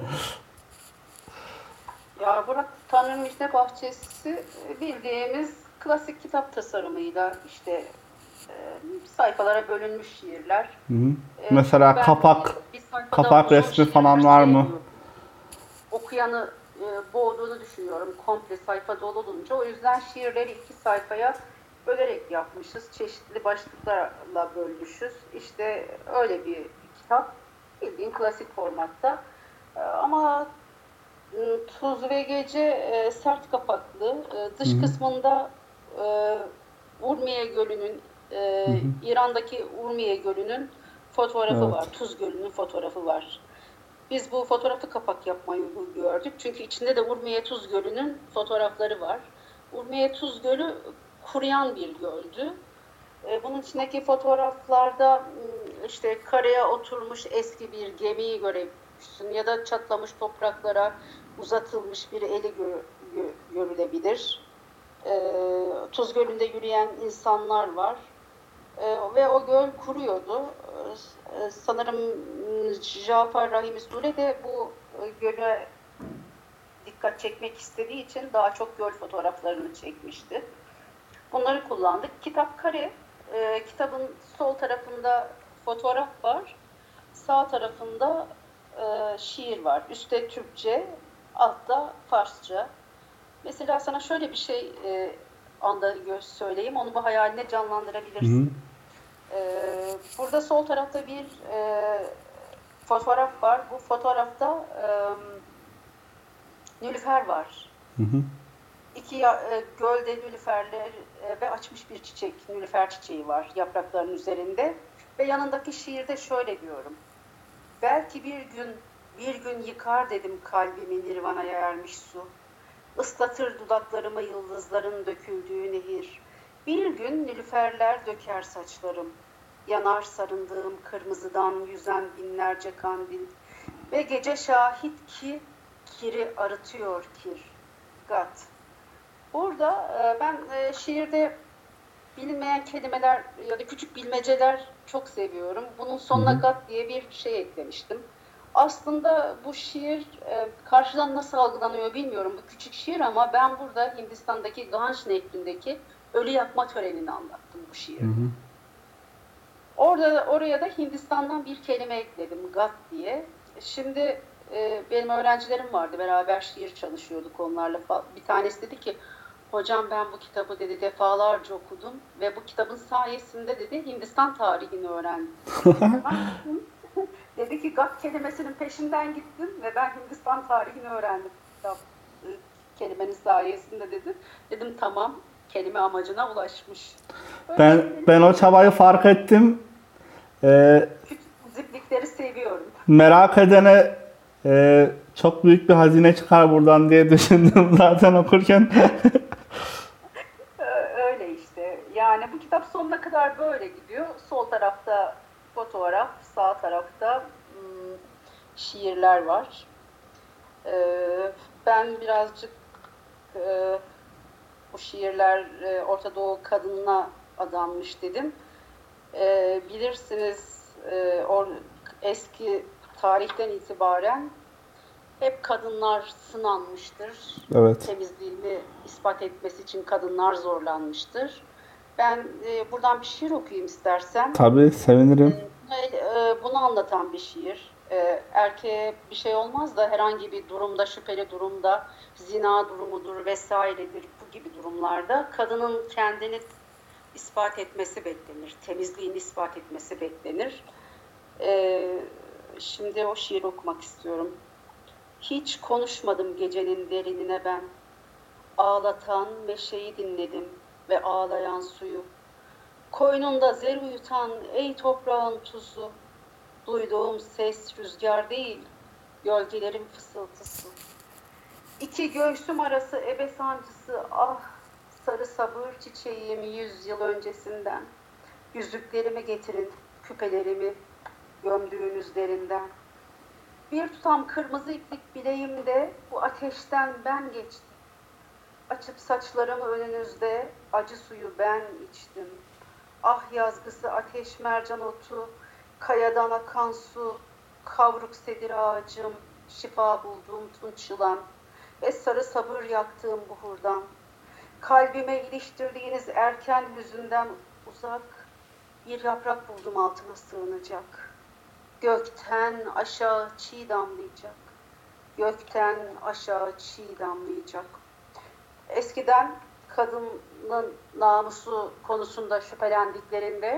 Ya Burak Tanrı'nın işte bahçesi bildiğimiz klasik kitap tasarımıyla işte e, sayfalara bölünmüş şiirler. Hı hı. E, çünkü Mesela ben kapak bir sayfada kapak uzun resmi şiirler falan var mı? sevmiyorum. Okuyanı e, boğduğunu düşünüyorum. Komple sayfa dolu olunca. O yüzden şiirleri iki sayfaya bölerek yapmışız. Çeşitli başlıklarla bölmüşüz. İşte öyle bir kitap. Bildiğin klasik formatta. E, ama e, Tuz ve Gece e, sert kapaklı. E, Hı dış hı. kısmında e, Urmiye Gölü'nün Hı e, hı. İran'daki Urmiye Gölü'nün fotoğrafı var. Evet. Tuz Gölü'nün fotoğrafı var. Biz bu fotoğrafı kapak yapmayı uygun gördük. Çünkü içinde de Urmiye Tuz Gölü'nün fotoğrafları var. Urmiye Tuz Gölü kuruyan bir göldü. E, Bunun içindeki fotoğraflarda m, işte karaya oturmuş eski bir gemiyi görebilirsin ya da çatlamış topraklara uzatılmış bir eli gö- gö- görülebilir. E, Tuz Gölü'nde yürüyen insanlar var. E, ve o göl kuruyordu. E, sanırım m, Cafer Rahimi Sure de bu e, göle dikkat çekmek istediği için daha çok göl fotoğraflarını çekmişti. Bunları kullandık. Kitap kare. E, kitabın sol tarafında fotoğraf var. Sağ tarafında e, şiir var. Üstte Türkçe, altta Farsça. Mesela sana şöyle bir şey e, anda söyleyeyim. Onu bu hayaline Hı hı. canlandırabilirsin. Ee, burada sol tarafta bir e, fotoğraf var. Bu fotoğrafta e, nilüfer var. Hı hı. İki ya- e, gölde nilüferler e, ve açmış bir çiçek, nilüfer çiçeği var yaprakların üzerinde. Ve yanındaki şiirde şöyle diyorum. Belki bir gün, bir gün yıkar dedim kalbimi nirvanaya ermiş su. Islatır dudaklarımı yıldızların döküldüğü nehir. Bir gün nilüferler döker saçlarım. Yanar sarındığım kırmızıdan yüzen binlerce kandil. Ve gece şahit ki kiri arıtıyor kir. Gat. Burada e, ben e, şiirde bilinmeyen kelimeler ya da küçük bilmeceler çok seviyorum. Bunun Hı sonuna hı. gat diye bir şey eklemiştim. Aslında bu şiir e, karşıdan nasıl algılanıyor bilmiyorum bu küçük şiir ama ben burada Hindistan'daki Ganj Nehri'ndeki ölü yakma törenini anlattım bu Hı şiirde. hı. Orada oraya da Hindistan'dan bir kelime ekledim, gat diye. Şimdi e, benim öğrencilerim vardı, beraber şiir çalışıyorduk onlarla. Bir tanesi dedi ki, Hocam ben bu kitabı dedi defalarca okudum ve bu kitabın sayesinde dedi Hindistan tarihini öğrendim. Dedi ki Gak kelimesinin peşinden gittim ve ben Hindistan tarihini öğrendim kitap e, kelimenin sayesinde dedi. Dedim tamam, kelime amacına ulaşmış. Böyle Ben şeyleri- ben o çabayı fark ettim. Ee, küçük ziplikleri seviyorum. merak edene e, çok büyük bir hazine çıkar buradan diye düşündüm zaten okurken. Ee, Öyle işte. Yani bu kitap sonuna kadar böyle gidiyor. Sol tarafta fotoğraf, sağ tarafta hmm, şiirler var. Ee, Ben birazcık e, bu şiirler e, Orta Doğu kadınına adanmış dedim. Ee, bilirsiniz e, or, eski tarihten itibaren hep kadınlar sınanmıştır. Evet. Temizliğini ispat etmesi için kadınlar zorlanmıştır. Ben e, buradan bir şiir okuyayım istersen. Tabii sevinirim. E, e, bunu anlatan bir şiir. E, erkeğe bir şey olmaz da herhangi bir durumda, şüpheli durumda, zina durumudur vesairedir bu gibi durumlarda kadının kendini ispat etmesi beklenir. Temizliğini ispat etmesi beklenir. E, Şimdi o şiiri okumak istiyorum. Hiç konuşmadım gecenin derinine ben. Ağlatan meşeyi dinledim ve ağlayan suyu. Koynunda zer uyutan ey toprağın tuzu. Duyduğum ses rüzgar değil, gölgelerin fısıltısı. İki göğsüm arası ebe sancısı, ah sarı sabır çiçeğim yüz yıl öncesinden. Yüzüklerimi getirin, küpelerimi gömdüğünüz derinden. Bir tutam kırmızı iplik bileğimde bu ateşten ben geçtim. Açıp saçlarımı önünüzde acı suyu ben içtim. Ah yazgısı ateş mercan otu, kayadan akan su, kavruk sedir ağacım, şifa bulduğum tunç yılan ve sarı sabır yaktığım buhurdan. Kalbime iliştirdiğiniz erken hüzünden uzak bir yaprak buldum altıma sığınacak. Gökten aşağı çiğ damlayacak. Gökten aşağı çiğ damlayacak. Eskiden kadının namusu konusunda şüphelendiklerinde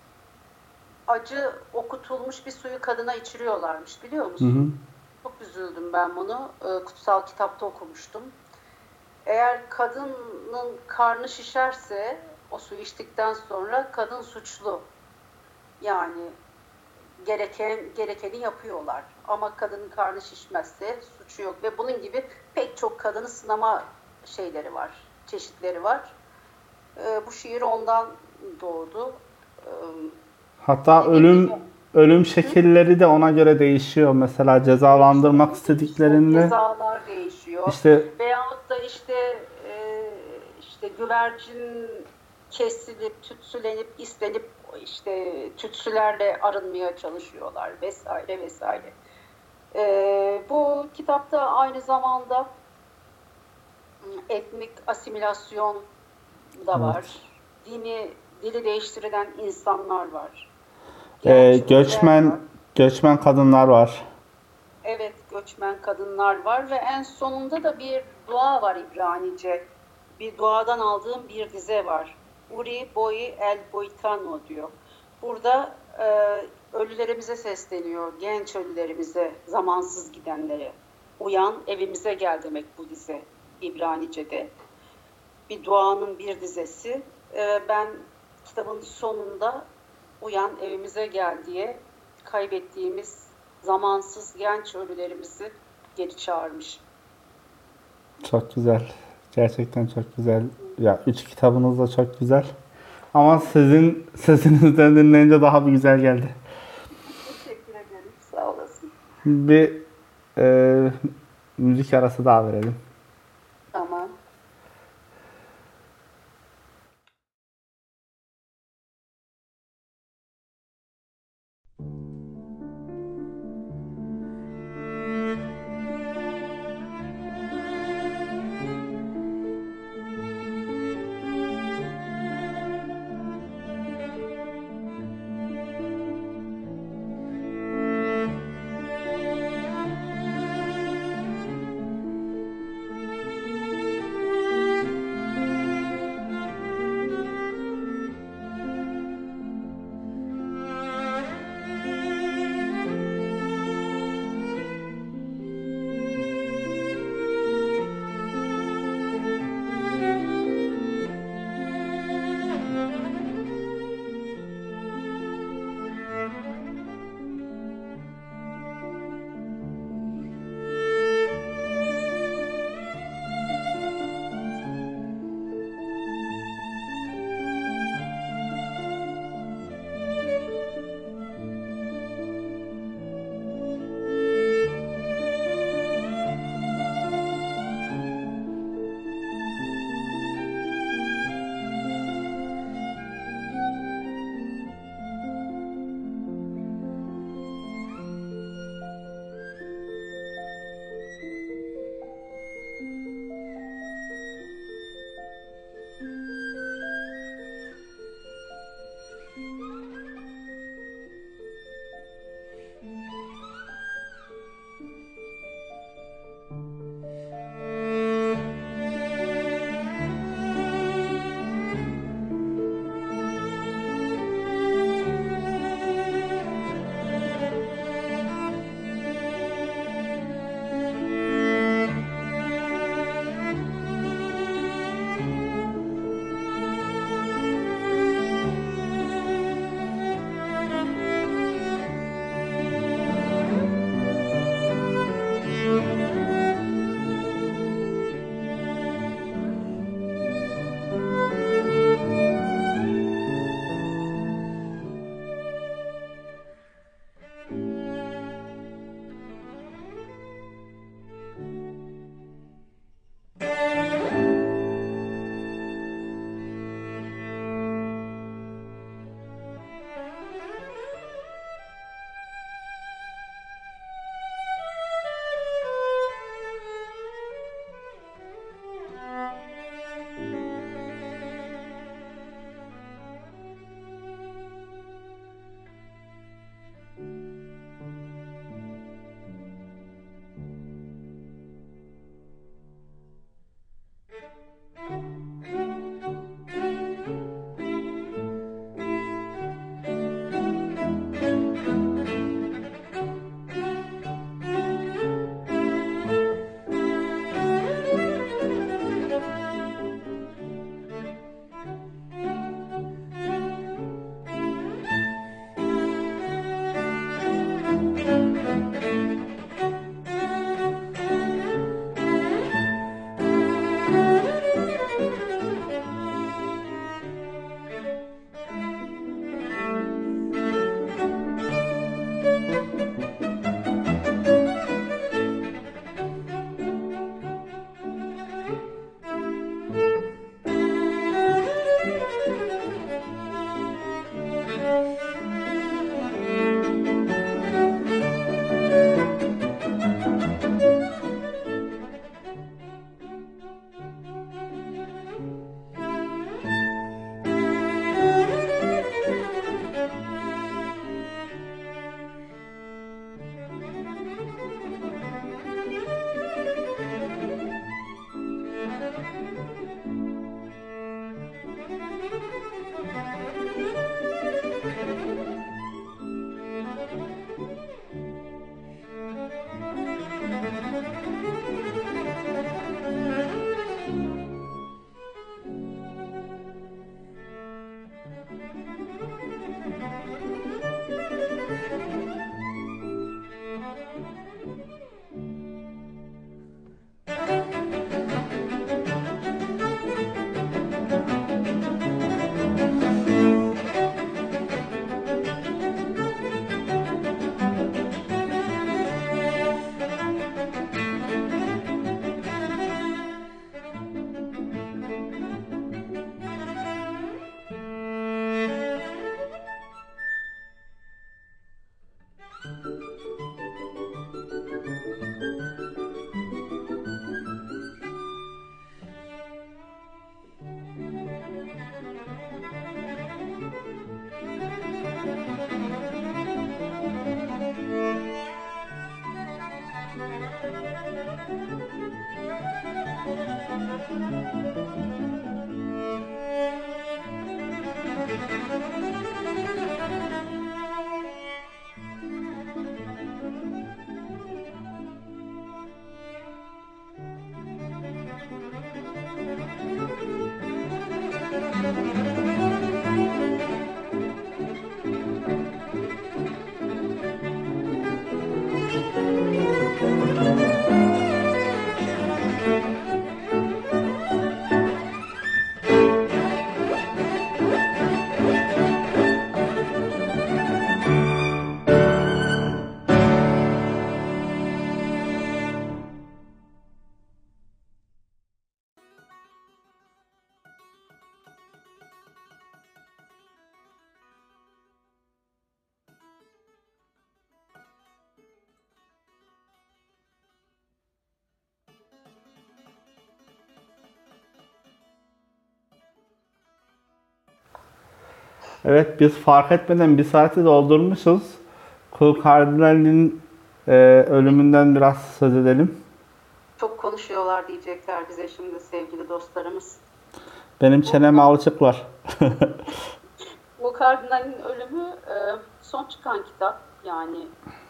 acı okutulmuş bir suyu kadına içiriyorlarmış, biliyor Hı musun? hı. Çok üzüldüm ben bunu. Ee, Kutsal kitapta okumuştum. Eğer kadının karnı şişerse o suyu içtikten sonra kadın suçlu. Yani gereken gerekeni yapıyorlar. Ama kadının karnı şişmezse suçu yok ve bunun gibi pek çok kadını sınama şeyleri var, çeşitleri var. Ee, bu şiir ondan doğdu. Ee, Hatta ölüm ölüm şekilleri de ona göre değişiyor. Mesela cezalandırmak istediklerinde cezalar değişiyor. işte Veyahut da işte e, işte güvercin kesilip, tütsülenip, islenip işte tütsülerle arınmaya çalışıyorlar vesaire vesaire. E, bu kitapta aynı zamanda etnik asimilasyon da var. Evet. Dini, dili değiştirilen insanlar var. e, Genç göçmen öler var. göçmen kadınlar var. Evet, göçmen kadınlar var ve en sonunda da bir dua var İbranice. Bir duadan aldığım bir dize var. Uri boi el boitano diyor. Burada e, ölülerimize sesleniyor, genç ölülerimize, zamansız gidenlere. Uyan, evimize gel demek bu dize İbranice'de. Bir duanın bir dizesi. E, ben kitabın sonunda uyan, evimize gel diye kaybettiğimiz zamansız genç ölülerimizi geri çağırmış. Çok güzel. Gerçekten çok güzel. Ya üç kitabınız da çok güzel. Ama sizin sesinizden dinleyince daha bir güzel geldi. Teşekkür ederim. Sağ olasın. Bir e, müzik arası daha verelim. Tamam. Evet, biz fark etmeden bir saati doldurmuşuz. Kul Kardinal'in e, ölümünden biraz söz edelim. Çok konuşuyorlar diyecekler bize şimdi sevgili dostlarımız. Benim çeneme alışık var. Bu Kardinal'in ölümü e, son çıkan kitap. Yani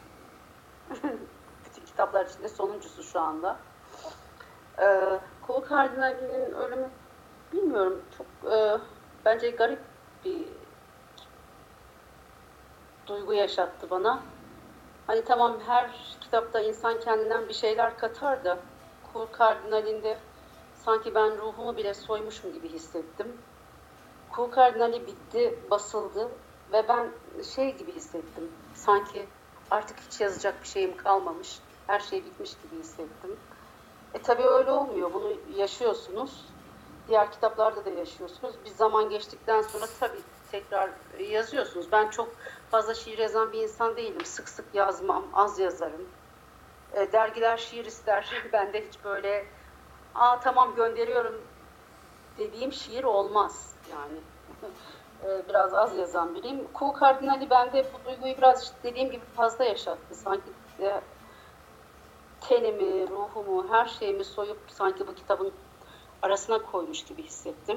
bütün kitaplar içinde sonuncusu şu anda. E, Kul Kardinal'in ölümü bilmiyorum çok e, bence garip bir duygu yaşattı bana. Hani tamam her kitapta insan kendinden bir şeyler katar da Kul Kardinal'inde sanki ben ruhumu bile soymuşum gibi hissettim. Kul Kardinali bitti, basıldı ve ben şey gibi hissettim. Sanki artık hiç yazacak bir şeyim kalmamış, her şey bitmiş gibi hissettim. E tabii öyle olmuyor, bunu yaşıyorsunuz. Diğer kitaplarda da yaşıyorsunuz. Bir zaman geçtikten sonra tabii tekrar yazıyorsunuz. Ben çok fazla şiir yazan bir insan değilim. Sık sık yazmam, az yazarım. E, dergiler şiir ister. Ben de hiç böyle aa tamam gönderiyorum dediğim şiir olmaz yani. e, biraz az yazan biriyim. Kul Kardinali bende bu duyguyu biraz işte dediğim gibi fazla yaşattı. Sanki e, tenimi, ruhumu, her şeyimi soyup sanki bu kitabın arasına koymuş gibi hissettim.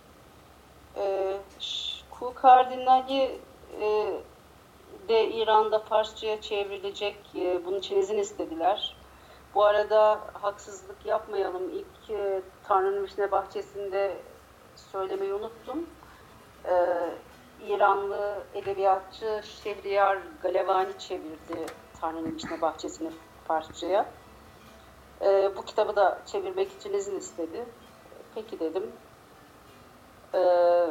E, Kul Kardinali e, de İran'da Farsça'ya çevrilecek. E, bunun için izin istediler. Bu arada haksızlık yapmayalım. İlk e, Tanrı'nın Vişne Bahçesi'nde söylemeyi unuttum. E, İranlı edebiyatçı Şehriyar Galevani çevirdi Tanrı'nın Vişne Bahçesi'ni Farsça'ya. E, bu kitabı da çevirmek için izin istedi. Peki dedim. E,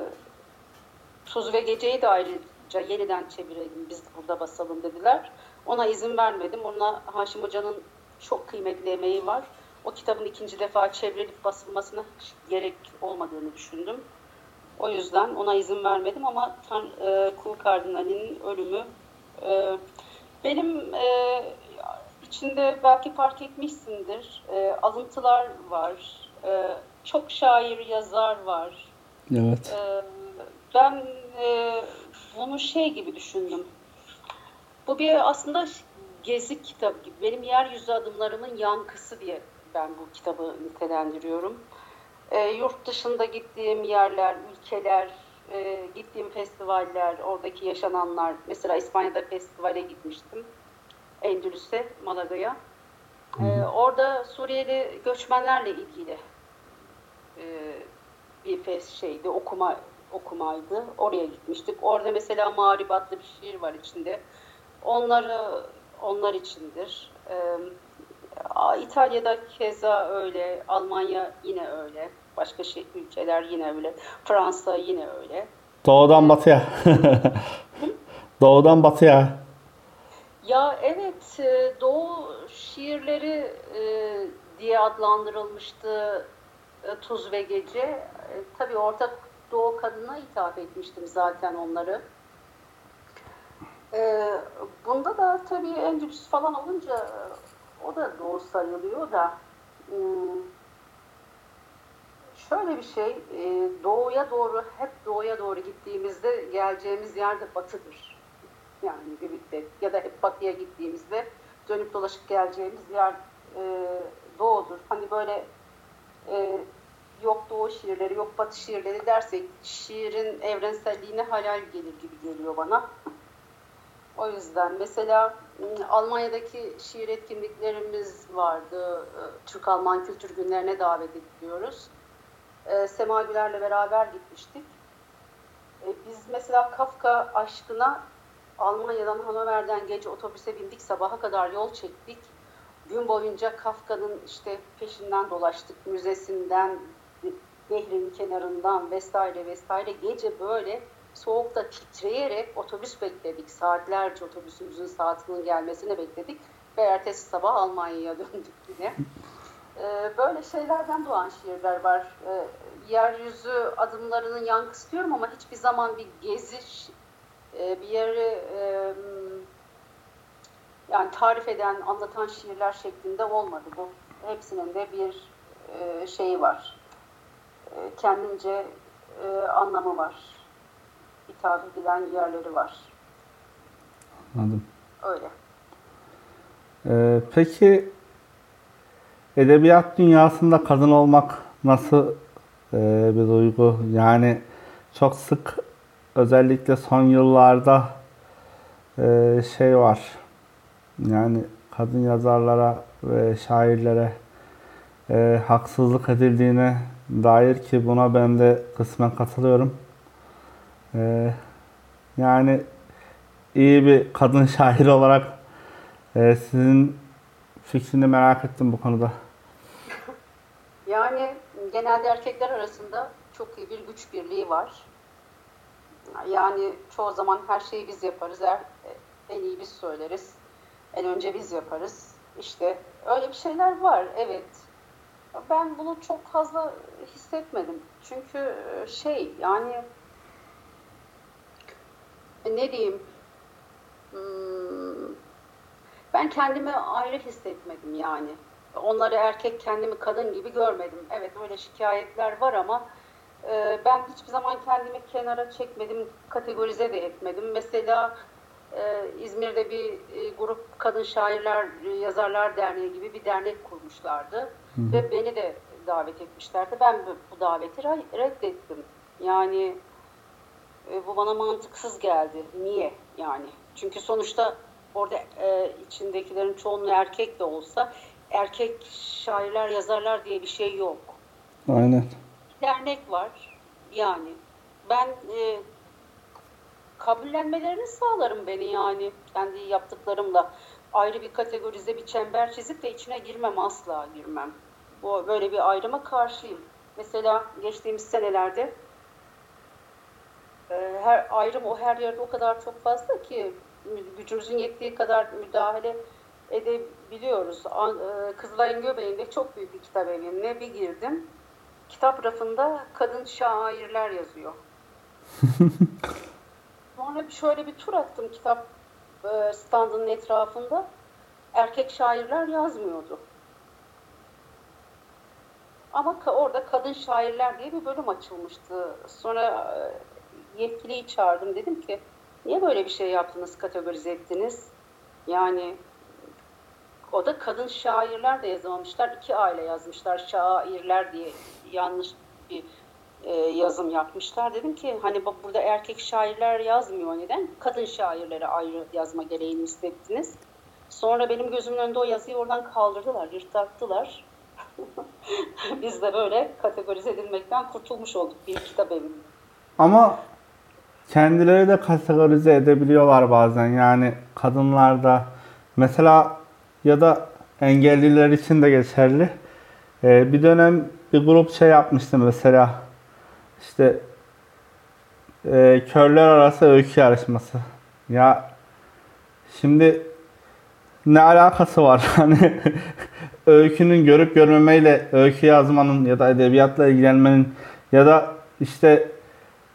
Tuz ve Gece'yi de ayrıca yeniden çevirelim, biz burada basalım dediler. Ona izin vermedim. Ona Haşim Hoca'nın çok kıymetli emeği var. O kitabın ikinci defa çevrilip basılmasına gerek olmadığını düşündüm. O yüzden ona izin vermedim ama Tan e, Kul Kardinali'nin ölümü e, benim e, içinde belki fark etmişsindir. E, alıntılar var. E, çok şair, yazar var. Evet. E, ben e, bunu şey gibi düşündüm. Bu bir aslında gezi kitabı gibi. Benim yeryüzü adımlarımın yankısı diye ben bu kitabı nitelendiriyorum. E, yurt dışında gittiğim yerler, ülkeler, e, gittiğim festivaller, oradaki yaşananlar. Mesela İspanya'da festivale gitmiştim. Endülüs'e, Malaga'ya. E, orada Suriyeli göçmenlerle ilgili e, bir fes şeydi, okuma okumaydı. Oraya gitmiştik. Orada mesela Mağribatlı bir şiir var içinde. Onları onlar içindir. Ee, İtalya'da keza öyle, Almanya yine öyle, başka şey, ülkeler yine öyle, Fransa yine öyle. Doğudan batıya. Doğudan batıya. Ya evet, e, Doğu şiirleri e, diye adlandırılmıştı e, Tuz ve Gece. E, tabii Orta Doğu kadına hitap etmiştim zaten onları. E, Bunda da tabii Endülüs falan olunca e, o da doğru sayılıyor da hmm, şöyle bir şey, e, doğuya doğru, hep doğuya doğru gittiğimizde geleceğimiz yer de batıdır. Yani bir müddet ya da hep batıya gittiğimizde dönüp dolaşıp geleceğimiz yer e, doğudur. Hani böyle e, yok doğu şiirleri, yok batı şiirleri dersek şiirin evrenselliğine halal gelir gibi geliyor bana. O yüzden mesela Almanya'daki şiir etkinliklerimiz vardı. Türk-Alman Kültür Günlerine davet ediliyoruz. Sema Güler'le beraber gitmiştik. Biz mesela Kafka aşkına Almanya'dan Hannover'den gece otobüse bindik, sabaha kadar yol çektik. Gün boyunca Kafka'nın işte peşinden dolaştık, müzesinden, nehrin kenarından vesaire vesaire. Gece böyle soğukta titreyerek otobüs bekledik. Saatlerce otobüsümüzün saatinin gelmesini bekledik. Ve ertesi sabah Almanya'ya döndük yine. Ee, böyle şeylerden doğan şiirler var. Ee, yeryüzü adımlarının yankısı diyorum ama hiçbir zaman bir gezi, e, bir yeri e, yani tarif eden, anlatan şiirler şeklinde olmadı bu. Hepsinin de bir e, şeyi var. E, kendince e, anlamı var. Hitap edilen yerleri var. Anladım. Öyle. Ee, peki edebiyat dünyasında kadın olmak nasıl e, bir duygu? Yani çok sık özellikle son yıllarda e, şey var. Yani kadın yazarlara ve şairlere e, haksızlık edildiğine dair ki buna ben de kısmen katılıyorum. E, yani iyi bir kadın şair olarak e, sizin fikrini merak ettim bu konuda. Yani genelde erkekler arasında çok iyi bir güç birliği var. Yani çoğu zaman her şeyi biz yaparız, er, en iyi biz söyleriz, en önce biz yaparız. İşte öyle bir şeyler var, evet. Ben bunu çok fazla hissetmedim. Çünkü şey yani ne diyeyim, hmm, ben kendimi ayrı hissetmedim yani. Onları erkek, kendimi kadın gibi görmedim. Evet öyle şikayetler var ama e, ben hiçbir zaman kendimi kenara çekmedim, kategorize de etmedim. Mesela e, İzmir'de bir e, grup Kadın Şairler Yazarlar Derneği gibi bir dernek kurmuşlardı. Hı hı. Ve beni de davet etmişlerdi. Ben bu, bu daveti reddettim. Yani e, bu bana mantıksız geldi. Niye yani? Çünkü sonuçta orada e, içindekilerin çoğunluğu erkek de olsa erkek şairler, yazarlar diye bir şey yok. Aynen. Dernek var. Yani ben e, kabullenmelerini sağlarım beni yani kendi yaptıklarımla. Ayrı bir kategorize bir çember çizip de içine girmem, asla girmem. Bu böyle bir ayrıma karşıyım. Mesela geçtiğimiz senelerde e, her ayrım o her yerde o kadar çok fazla ki gücümüzün yettiği kadar müdahale edebiliyoruz. Kızılay'ın göbeğinde çok büyük bir kitap evine bir girdim. Kitap rafında kadın şairler yazıyor. Sonra şöyle bir tur attım kitap standının etrafında. Erkek şairler yazmıyordu. Ama orada kadın şairler diye bir bölüm açılmıştı. Sonra yetkiliyi çağırdım. Dedim ki niye böyle bir şey yaptınız, kategorize ettiniz? Yani o da kadın şairler de yazamamışlar. İki aile yazmışlar. Şairler diye yanlış bir e, yazım yapmışlar. Dedim ki hani burada erkek şairler yazmıyor, neden? Kadın şairlere ayrı yazma gereğini hissettiniz. Sonra benim gözümün önünde o yazıyı oradan kaldırdılar, yırtlattılar. Biz de böyle kategorize edilmekten kurtulmuş olduk bir kitap evinde. Ama kendileri de kategorize edebiliyorlar bazen. Yani kadınlar da mesela ya da engelliler için de geçerli. Ee, bir dönem bir grup şey yapmıştı mesela. İşte e, körler arası öykü yarışması. Ya şimdi ne alakası var? Hani öykünün görüp görmemeyle öykü yazmanın ya da edebiyatla ilgilenmenin ya da işte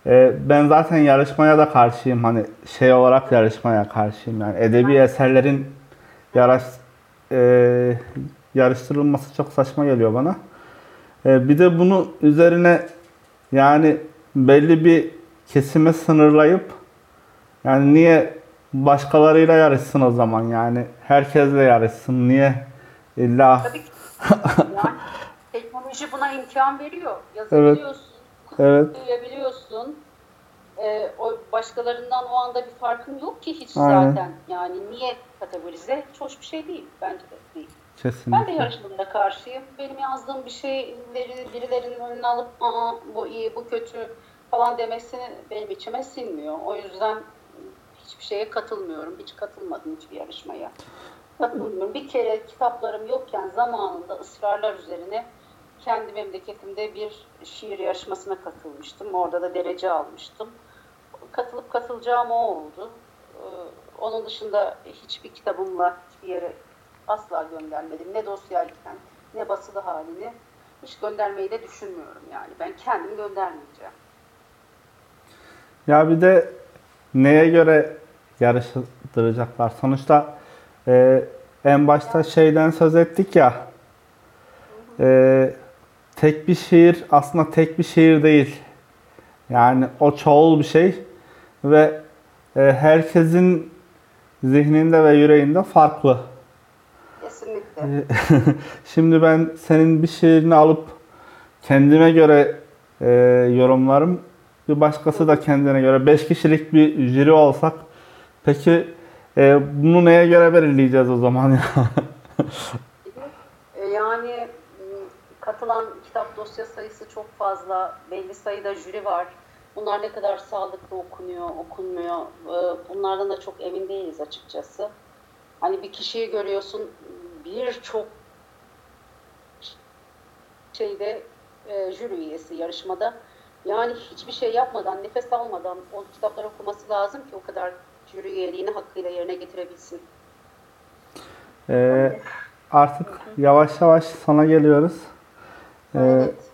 e, ben zaten yarışmaya da karşıyım. Hani şey olarak yarışmaya karşıyım. Yani edebi eserlerin yaraş, e, yarıştırılması çok saçma geliyor bana. E, bir de bunu üzerine yani belli bir kesime sınırlayıp yani niye başkalarıyla yarışsın o zaman, yani herkesle yarışsın, niye illa Tabii ki. Yani teknoloji buna imkan veriyor. evet, Yazabiliyorsun, evet, duyabiliyorsun. Ee, o başkalarından o anda bir farkın yok ki hiç aynen, zaten. Yani niye kategorize? Hiç hoş bir şey değil. Bence de değil. Ben de kesinlikle. yarışmalara karşıyım. Benim yazdığım bir şeyleri birilerinin önüne alıp aa bu iyi, bu kötü falan demesini benim içime sinmiyor. O yüzden hiçbir şeye katılmıyorum. Hiç katılmadım hiçbir yarışmaya. Katılmıyorum. Bir kere kitaplarım yokken zamanında ısrarlar üzerine kendi memleketimde bir şiir yarışmasına katılmıştım. Orada da derece almıştım. Katılıp katılacağım o oldu. Ee, Onun dışında hiçbir kitabımla hiçbir yere asla göndermedim. Ne dosyayken ne basılı halini hiç göndermeyi de düşünmüyorum yani. Ben kendim göndermeyeceğim. Ya bir de neye göre yarıştıracaklar? Sonuçta e, en başta şeyden söz ettik ya, e, tek bir şiir aslında tek bir şiir değil. Yani o çoğul bir şey ve e, herkesin zihninde ve yüreğinde farklı. Kesinlikle. Şimdi ben senin bir şiirini alıp kendime göre e, yorumlarım. Bir başkası da kendine göre. Beş kişilik bir jüri olsak. Peki e, bunu neye göre belirleyeceğiz o zaman ya? E, Yani katılan kitap dosya sayısı çok fazla. Belli sayıda jüri var. Bunlar ne kadar sağlıklı okunuyor, okunmuyor. e, Bunlardan da çok emin değiliz açıkçası. Hani bir kişiyi görüyorsun birçok şeyde e, jüri üyesi yarışmada. Yani hiçbir şey yapmadan, nefes almadan o kitapları okuması lazım ki o kadar jüri üyeliğini hakkıyla yerine getirebilsin. E, Artık yavaş yavaş sona geliyoruz. E, Evet.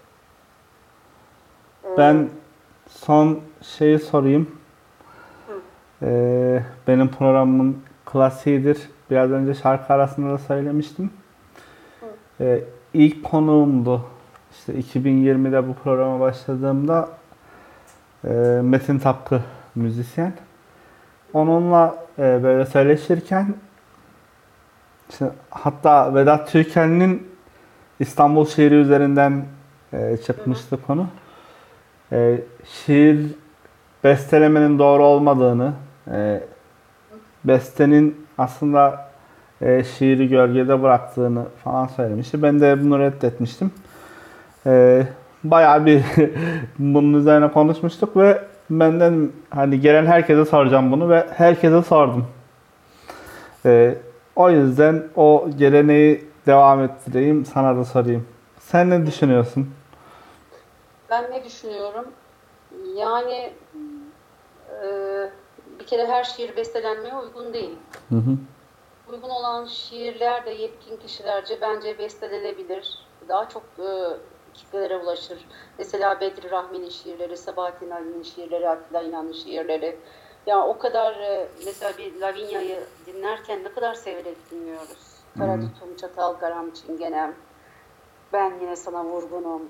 Ee, Ben son şeyi sorayım. hı, E, benim programımın klasiğidir. Biraz önce şarkı arasında da söylemiştim. hı, E, ilk konuğumdu. İşte iki bin yirmide bu programa başladığımda e, Metin Tapkı müzisyen. Onunla e, böyle söyleşirken işte, hatta Vedat Türkel'in İstanbul şiiri üzerinden e, hı, hı. çıkmıştı konu. E, şiir bestelemenin doğru olmadığını, e, bestenin aslında e, şiiri gölgede bıraktığını falan söylemişti. Ben de bunu reddetmiştim. E, Bayağı bir bunun üzerine konuşmuştuk ve benden hani gelen herkese soracağım bunu ve herkese sordum. E, O yüzden o geleneği devam ettireyim, sana da sorayım. Sen ne düşünüyorsun? Ben ne düşünüyorum? Yani e, bir kere her şiir bestelenmeye uygun değil. Hı hı. Uygun olan şiirler de yetkin kişilerce bence bestelenebilir. Daha çok e, kitlelere ulaşır. Mesela Bedri Rahmi'nin şiirleri, Sabahattin Ali'nin şiirleri, Atilla İnan'ın şiirleri. Ya o kadar e, mesela bir Lavinia'yı dinlerken ne kadar severek dinliyoruz. Kara tutum, çatal, garam, çingenem, ben yine sana vurgunum.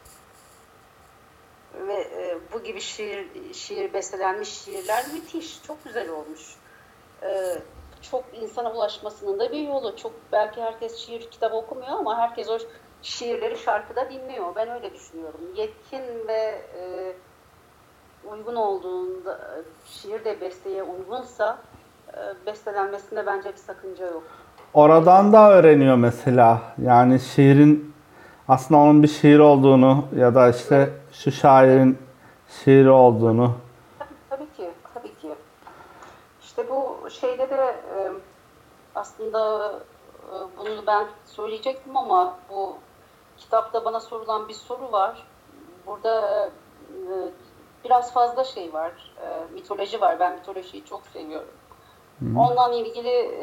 Ve e, bu gibi şiir, şiir bestelenmiş şiirler müthiş, çok güzel olmuş. E, Çok insana ulaşmasının da bir yolu. Çok belki herkes şiir kitabı okumuyor ama herkes o şiirleri şarkıda dinliyor. Ben öyle düşünüyorum. Yetkin ve e, uygun olduğunda şiir de besteye uygunsa e, bestelenmesinde bence bir sakınca yok. Oradan da öğreniyor mesela. Yani şiirin aslında onun bir şiir olduğunu ya da işte şu şairin şiiri olduğunu. Tabii, tabii ki, tabii ki. İşte bu şeyde de e, aslında e, bunu ben söyleyecektim ama bu kitapta bana sorulan bir soru var. Burada e, biraz fazla şey var, e, mitoloji var. Ben mitolojiyi çok seviyorum. Onunla ilgili e,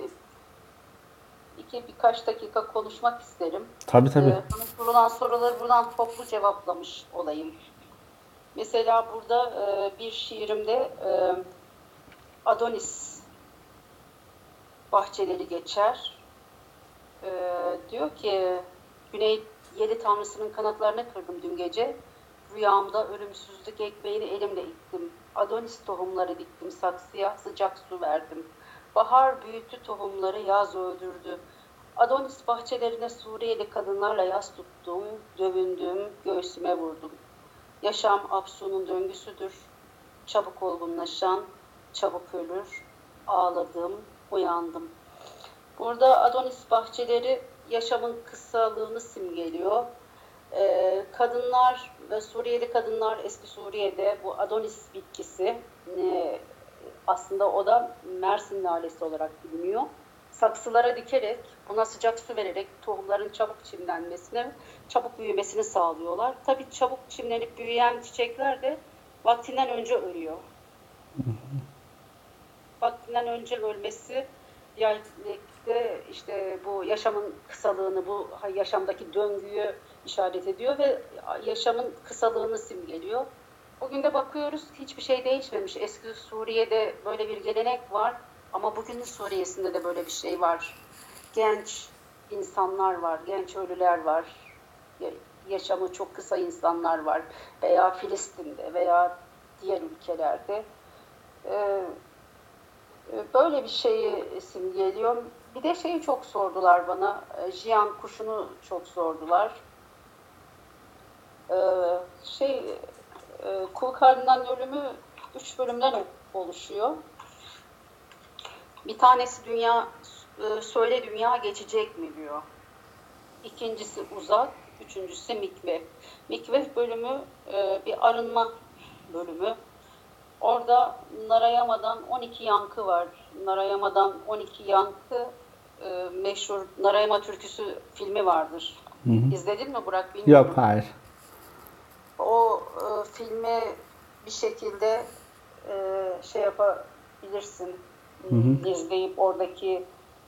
iki birkaç dakika konuşmak isterim. Tabii E, tabii. Bana sorulan soruları buradan toplu cevaplamış olayım. Mesela burada e, bir şiirimde e, Adonis bahçeleri geçer. E, diyor ki, Güney yedi tanrısının kanatlarını kırdım dün gece. Rüyamda ölümsüzlük ekmeğini elimle ittim. Adonis tohumları diktim saksıya, sıcak su verdim. Bahar büyüttü tohumları, yaz öldürdü. Adonis bahçelerine Suriyeli kadınlarla yas tuttum, dövündüm, göğsüme vurdum. Yaşam Apsu'nun döngüsüdür. Çabuk olgunlaşan, çabuk ölür. Ağladım, uyandım. Burada Adonis bahçeleri yaşamın kısalığını simgeliyor. Ee, kadınlar ve Suriyeli kadınlar eski Suriye'de bu Adonis bitkisi e, aslında o da Mersin lalesi olarak biliniyor. Saksılara dikerek, buna sıcak su vererek tohumların çabuk çimlenmesine, çabuk büyümesini sağlıyorlar. Tabii çabuk çimlenip büyüyen çiçekler de vaktinden önce ölüyor. Vaktinden önce ölmesi yani işte bu yaşamın kısalığını, bu yaşamdaki döngüyü işaret ediyor ve yaşamın kısalığını simgeliyor. Bugün de bakıyoruz hiçbir şey değişmemiş. Eski Suriye'de böyle bir gelenek var ama bugünün Suriye'sinde de böyle bir şey var. Genç insanlar var, genç ölüler var, yaşamı çok kısa insanlar var veya Filistin'de veya diğer ülkelerde. Ee, Böyle bir şeyi simgeliyor. Bir de şeyi çok sordular bana, Jiyan kuşunu çok sordular. Ee, şey, e, Kul Karnından Ölümü üç bölümden oluşuyor. Bir tanesi dünya, e, söyle dünya geçecek mi diyor. İkincisi uzak, üçüncüsü mikveh. Mikveh bölümü e, bir arınma bölümü. Orada Narayama'dan on iki yankı var. Narayama'dan on iki yankı e, meşhur Narayama türküsü filmi vardır. Hı hı. İzledin mi Burak bilmiyorum. Yok, hayır. O e, filmi bir şekilde e, şey yapabilirsin. Hı hı. İzleyip oradaki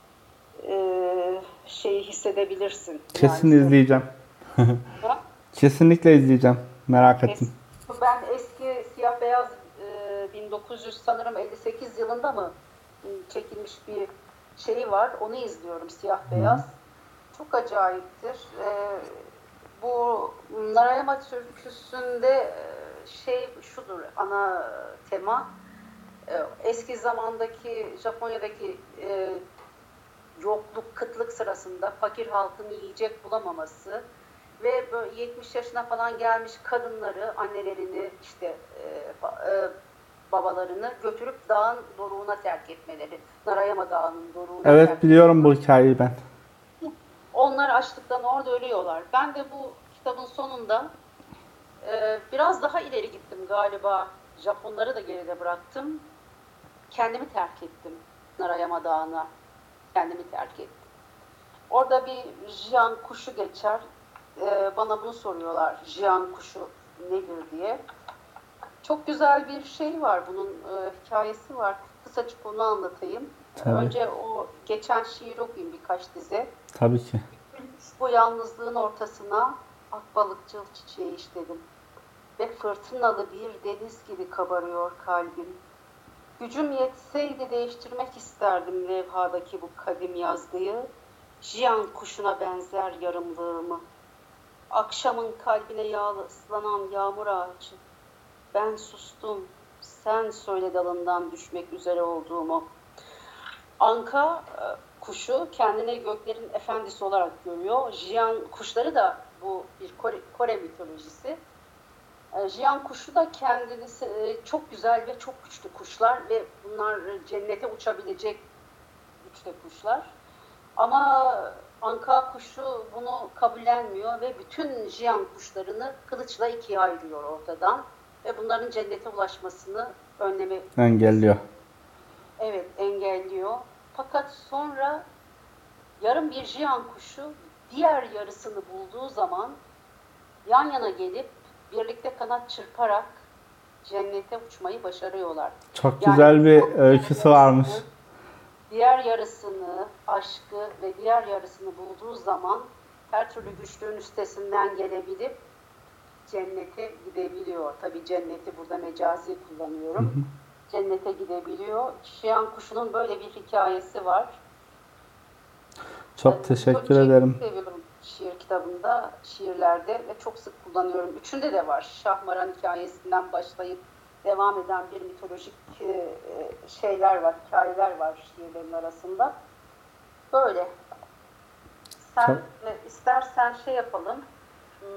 e, şeyi hissedebilirsin. Kesin Yani, izleyeceğim. Ha? Kesinlikle izleyeceğim. Merak ettim. Es- ben eski siyah beyaz e, bin dokuz yüz sanırım elli sekiz yılında mı e, çekilmiş bir şey var. Onu izliyorum siyah beyaz. Çok acayiptir. E, bu Narayama türküsünde e, şey şudur ana tema. E, eski zamandaki Japonya'daki e, yokluk, kıtlık sırasında fakir halkın yiyecek bulamaması ve böyle yetmiş yaşına falan gelmiş kadınları, annelerini, işte e, e, babalarını götürüp dağın doruğuna terk etmeleri. Narayama Dağı'nın doruğuna Evet, terk biliyorum bu hikayeyi ben. Onlar açlıktan orada ölüyorlar. Ben de bu kitabın sonunda e, biraz daha ileri gittim galiba. Japonları da geride bıraktım. Kendimi terk ettim Narayama Dağı'na. Kendimi terk ettim. Orada bir jiyan kuşu geçer. Ee, bana bunu soruyorlar. Jiyan kuşu nedir diye. Çok güzel bir şey var. Bunun e, hikayesi var. Kısacık onu anlatayım. Tabii. Önce o geçen şiir okuyayım birkaç dize. Tabii ki. Bu yalnızlığın ortasına akbalıkçıl çiçeği işledim. Ve fırtınalı bir deniz gibi kabarıyor kalbim. Gücüm yetseydi değiştirmek isterdim levhadaki bu kadim yazgıyı. Jiyan kuşuna benzer yarımlığımı. Akşamın kalbine yağlı ıslanan yağmur ağacı. Ben sustum, sen söyle dalından düşmek üzere olduğumu. Anka e, kuşu kendine göklerin efendisi olarak görüyor. Jiyan kuşları da bu bir Kore, Kore mitolojisi. E, Jiyan kuşu da kendini e, çok güzel ve çok güçlü kuşlar ve bunlar cennete uçabilecek güçte kuşlar. Ama anka kuşu bunu kabullenmiyor ve bütün jiyan kuşlarını kılıçla ikiye ayırıyor ortadan ve bunların cennete ulaşmasını önleme Engelliyor. evet engelliyor. Fakat sonra yarım bir jiyan kuşu diğer yarısını bulduğu zaman yan yana gelip birlikte kanat çırparak cennete uçmayı başarıyorlar. Çok Yani güzel bir öyküsü varmış. Diğer yarısını, aşkı ve diğer yarısını bulduğu zaman her türlü güçlüğün üstesinden gelebilip cennete gidebiliyor. Tabii cenneti burada mecazi kullanıyorum. Cennete gidebiliyor. Şiyan kuşunun böyle bir hikayesi var. Çok teşekkür çok ederim. seviyorum şiir kitabında, şiirlerde ve çok sık kullanıyorum. Üçünde de var. Şahmaran hikayesinden başlayıp devam eden bir mitolojik e, şeyler var, hikayeler var şiirlerin arasında. Böyle. Sen Çok... e, istersen şey yapalım. Hmm,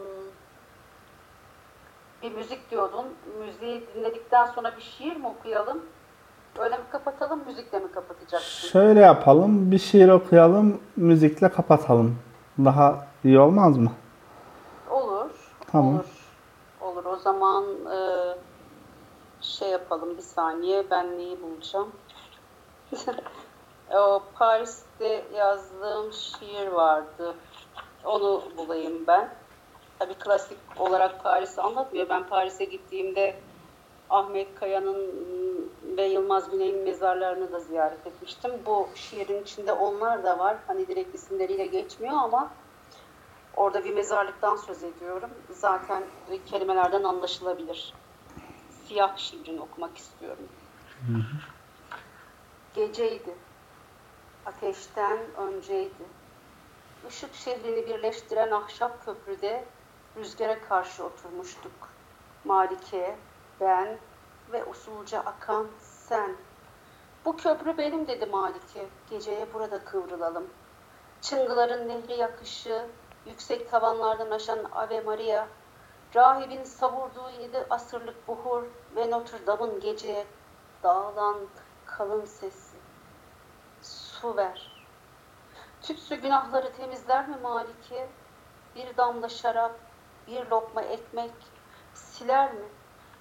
bir müzik diyordun. Müziği dinledikten sonra bir şiir mi okuyalım? Öyle mi kapatalım, müzikle mi kapatacaksın? Şöyle yapalım, bir şiir okuyalım, müzikle kapatalım. Daha iyi olmaz mı? Olur. Tamam. Olur. Olur. O zaman e, şey yapalım, bir saniye. Ben neyi bulacağım? O Paris'te yazdığım şiir vardı. Onu bulayım ben. Tabii klasik olarak Paris'i anlatmıyor. Ben Paris'e gittiğimde Ahmet Kaya'nın ve Yılmaz Güney'in mezarlarını da ziyaret etmiştim. Bu şiirin içinde onlar da var. Hani direkt isimleriyle geçmiyor ama orada bir mezarlıktan söz ediyorum. Zaten kelimelerden anlaşılabilir. Siyah şiirini okumak istiyorum. Hı hı. Geceydi. Ateşten önceydi. Işık şehrini birleştiren ahşap köprüde rüzgara karşı oturmuştuk. Malike, ben ve usulca akan sen. Bu köprü benim dedi Malike. Geceye burada kıvrılalım. Çıngıların nehri yakışı, yüksek tavanlardan aşan Ave Maria, rahibin savurduğu yedi asırlık buhur ve Notre Dame'ın geceye dağılan kalın sesi. Su ver. Tütsü günahları temizler mi Malike? Bir damla şarap, bir lokma ekmek siler mi?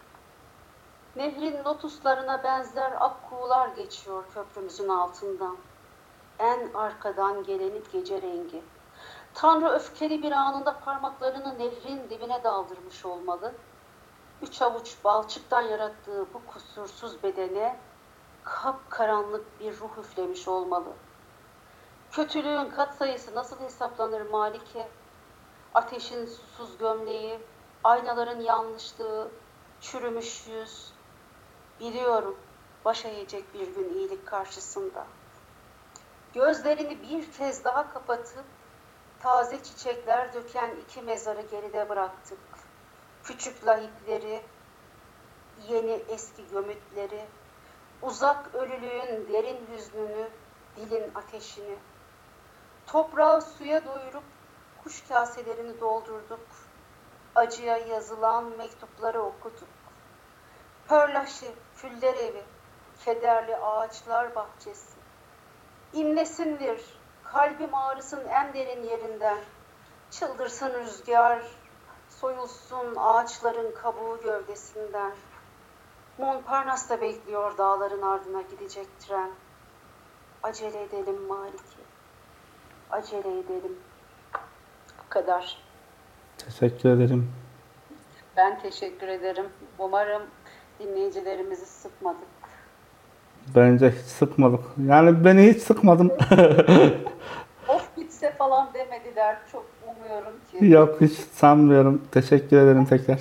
Nehrin lotuslarına benzer akkuğular geçiyor köprümüzün altından. En arkadan geleni gece rengi. Tanrı öfkeli bir anında parmaklarını nehrin dibine daldırmış olmalı. Üç avuç balçıktan yarattığı bu kusursuz bedene kapkaranlık bir ruh üflemiş olmalı. Kötülüğün katsayısı nasıl hesaplanır Malike? Ateşin susuz gömleği, aynaların yanlışlığı, çürümüş yüz. Biliyorum, baş eğecek bir gün iyilik karşısında. Gözlerini bir kez daha kapatıp, taze çiçekler döken iki mezarı geride bıraktık. Küçük lahitleri, yeni eski gömütleri, uzak ölülüğün derin hüznünü, dilin ateşini. Toprağı suya doyurup kuş kaselerini doldurduk. Acıya yazılan mektupları okuduk. Pörlaşı, küller evi, kederli ağaçlar bahçesi. İnlesindir, kalbim ağrısın en derin yerinden. Çıldırsın rüzgar, soyulsun ağaçların kabuğu gövdesinden. Montparnasse bekliyor dağların ardına gidecek tren. Acele edelim Maliki, acele edelim. Bu kadar. Teşekkür ederim. Ben teşekkür ederim. Umarım dinleyicilerimizi sıkmadık. Bence hiç sıkmadık. Yani beni hiç sıkmadın. Of bitse falan demediler. Çok umuyorum ki. Yok, hiç sanmıyorum. Teşekkür ederim tekrar.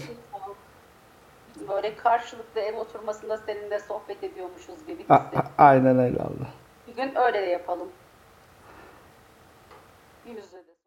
Böyle karşılıklı ev oturmasında seninle sohbet ediyormuşuz gibi. A- a- aynen öyle Allah. Bir gün öyle de yapalım. Yüz yüze de.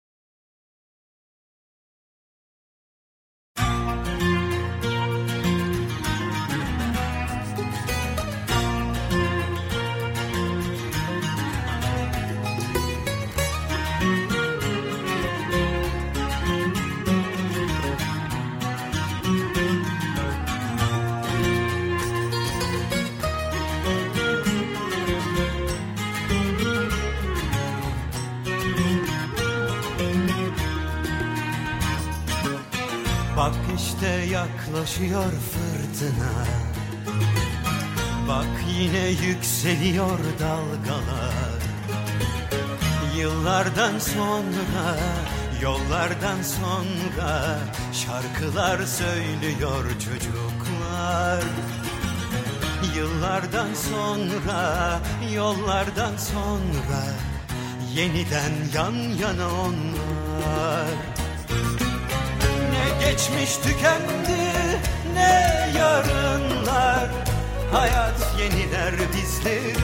Bak işte yaklaşıyor fırtına. Bak yine yükseliyor dalgalar. Yıllardan sonra, yollardan sonra şarkılar söylüyor çocuklar. Yıllardan sonra, yollardan sonra yeniden yan yana onlar. Ne geçmiş tükendi, ne yarınlar. Hayat yeniler bizleri.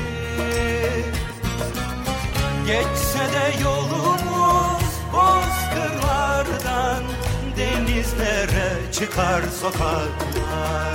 Geçse de yolumuz bozkırlardan, denizlere çıkar sokaklar.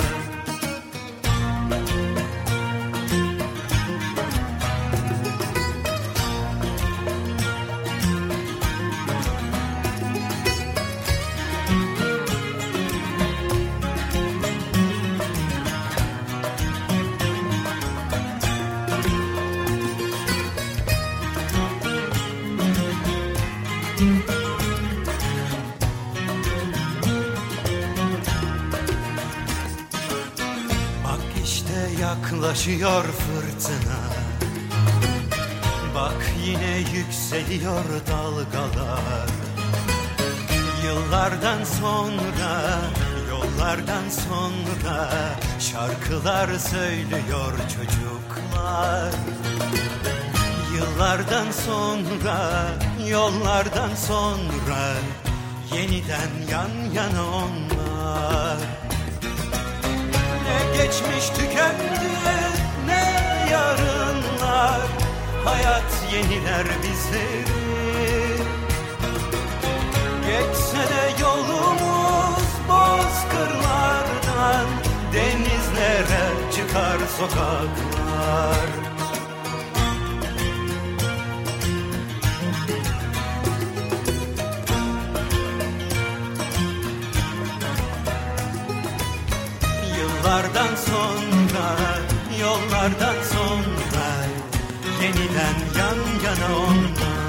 Yaklaşıyor fırtına, bak yine yükseliyor dalgalar. Yıllardan sonra, yollardan sonra şarkılar söylüyor çocuklar. Yıllardan sonra, yollardan sonra yeniden yan yana onlar. Ne geçmiş tükendi, ne yarınlar. Hayat yeniler bizleri. Geçse de yolumuz bozkırlardan, denizlere çıkar sokaklar. Yıllardan sonra, yollardan sonra yeniden yan yana onlar.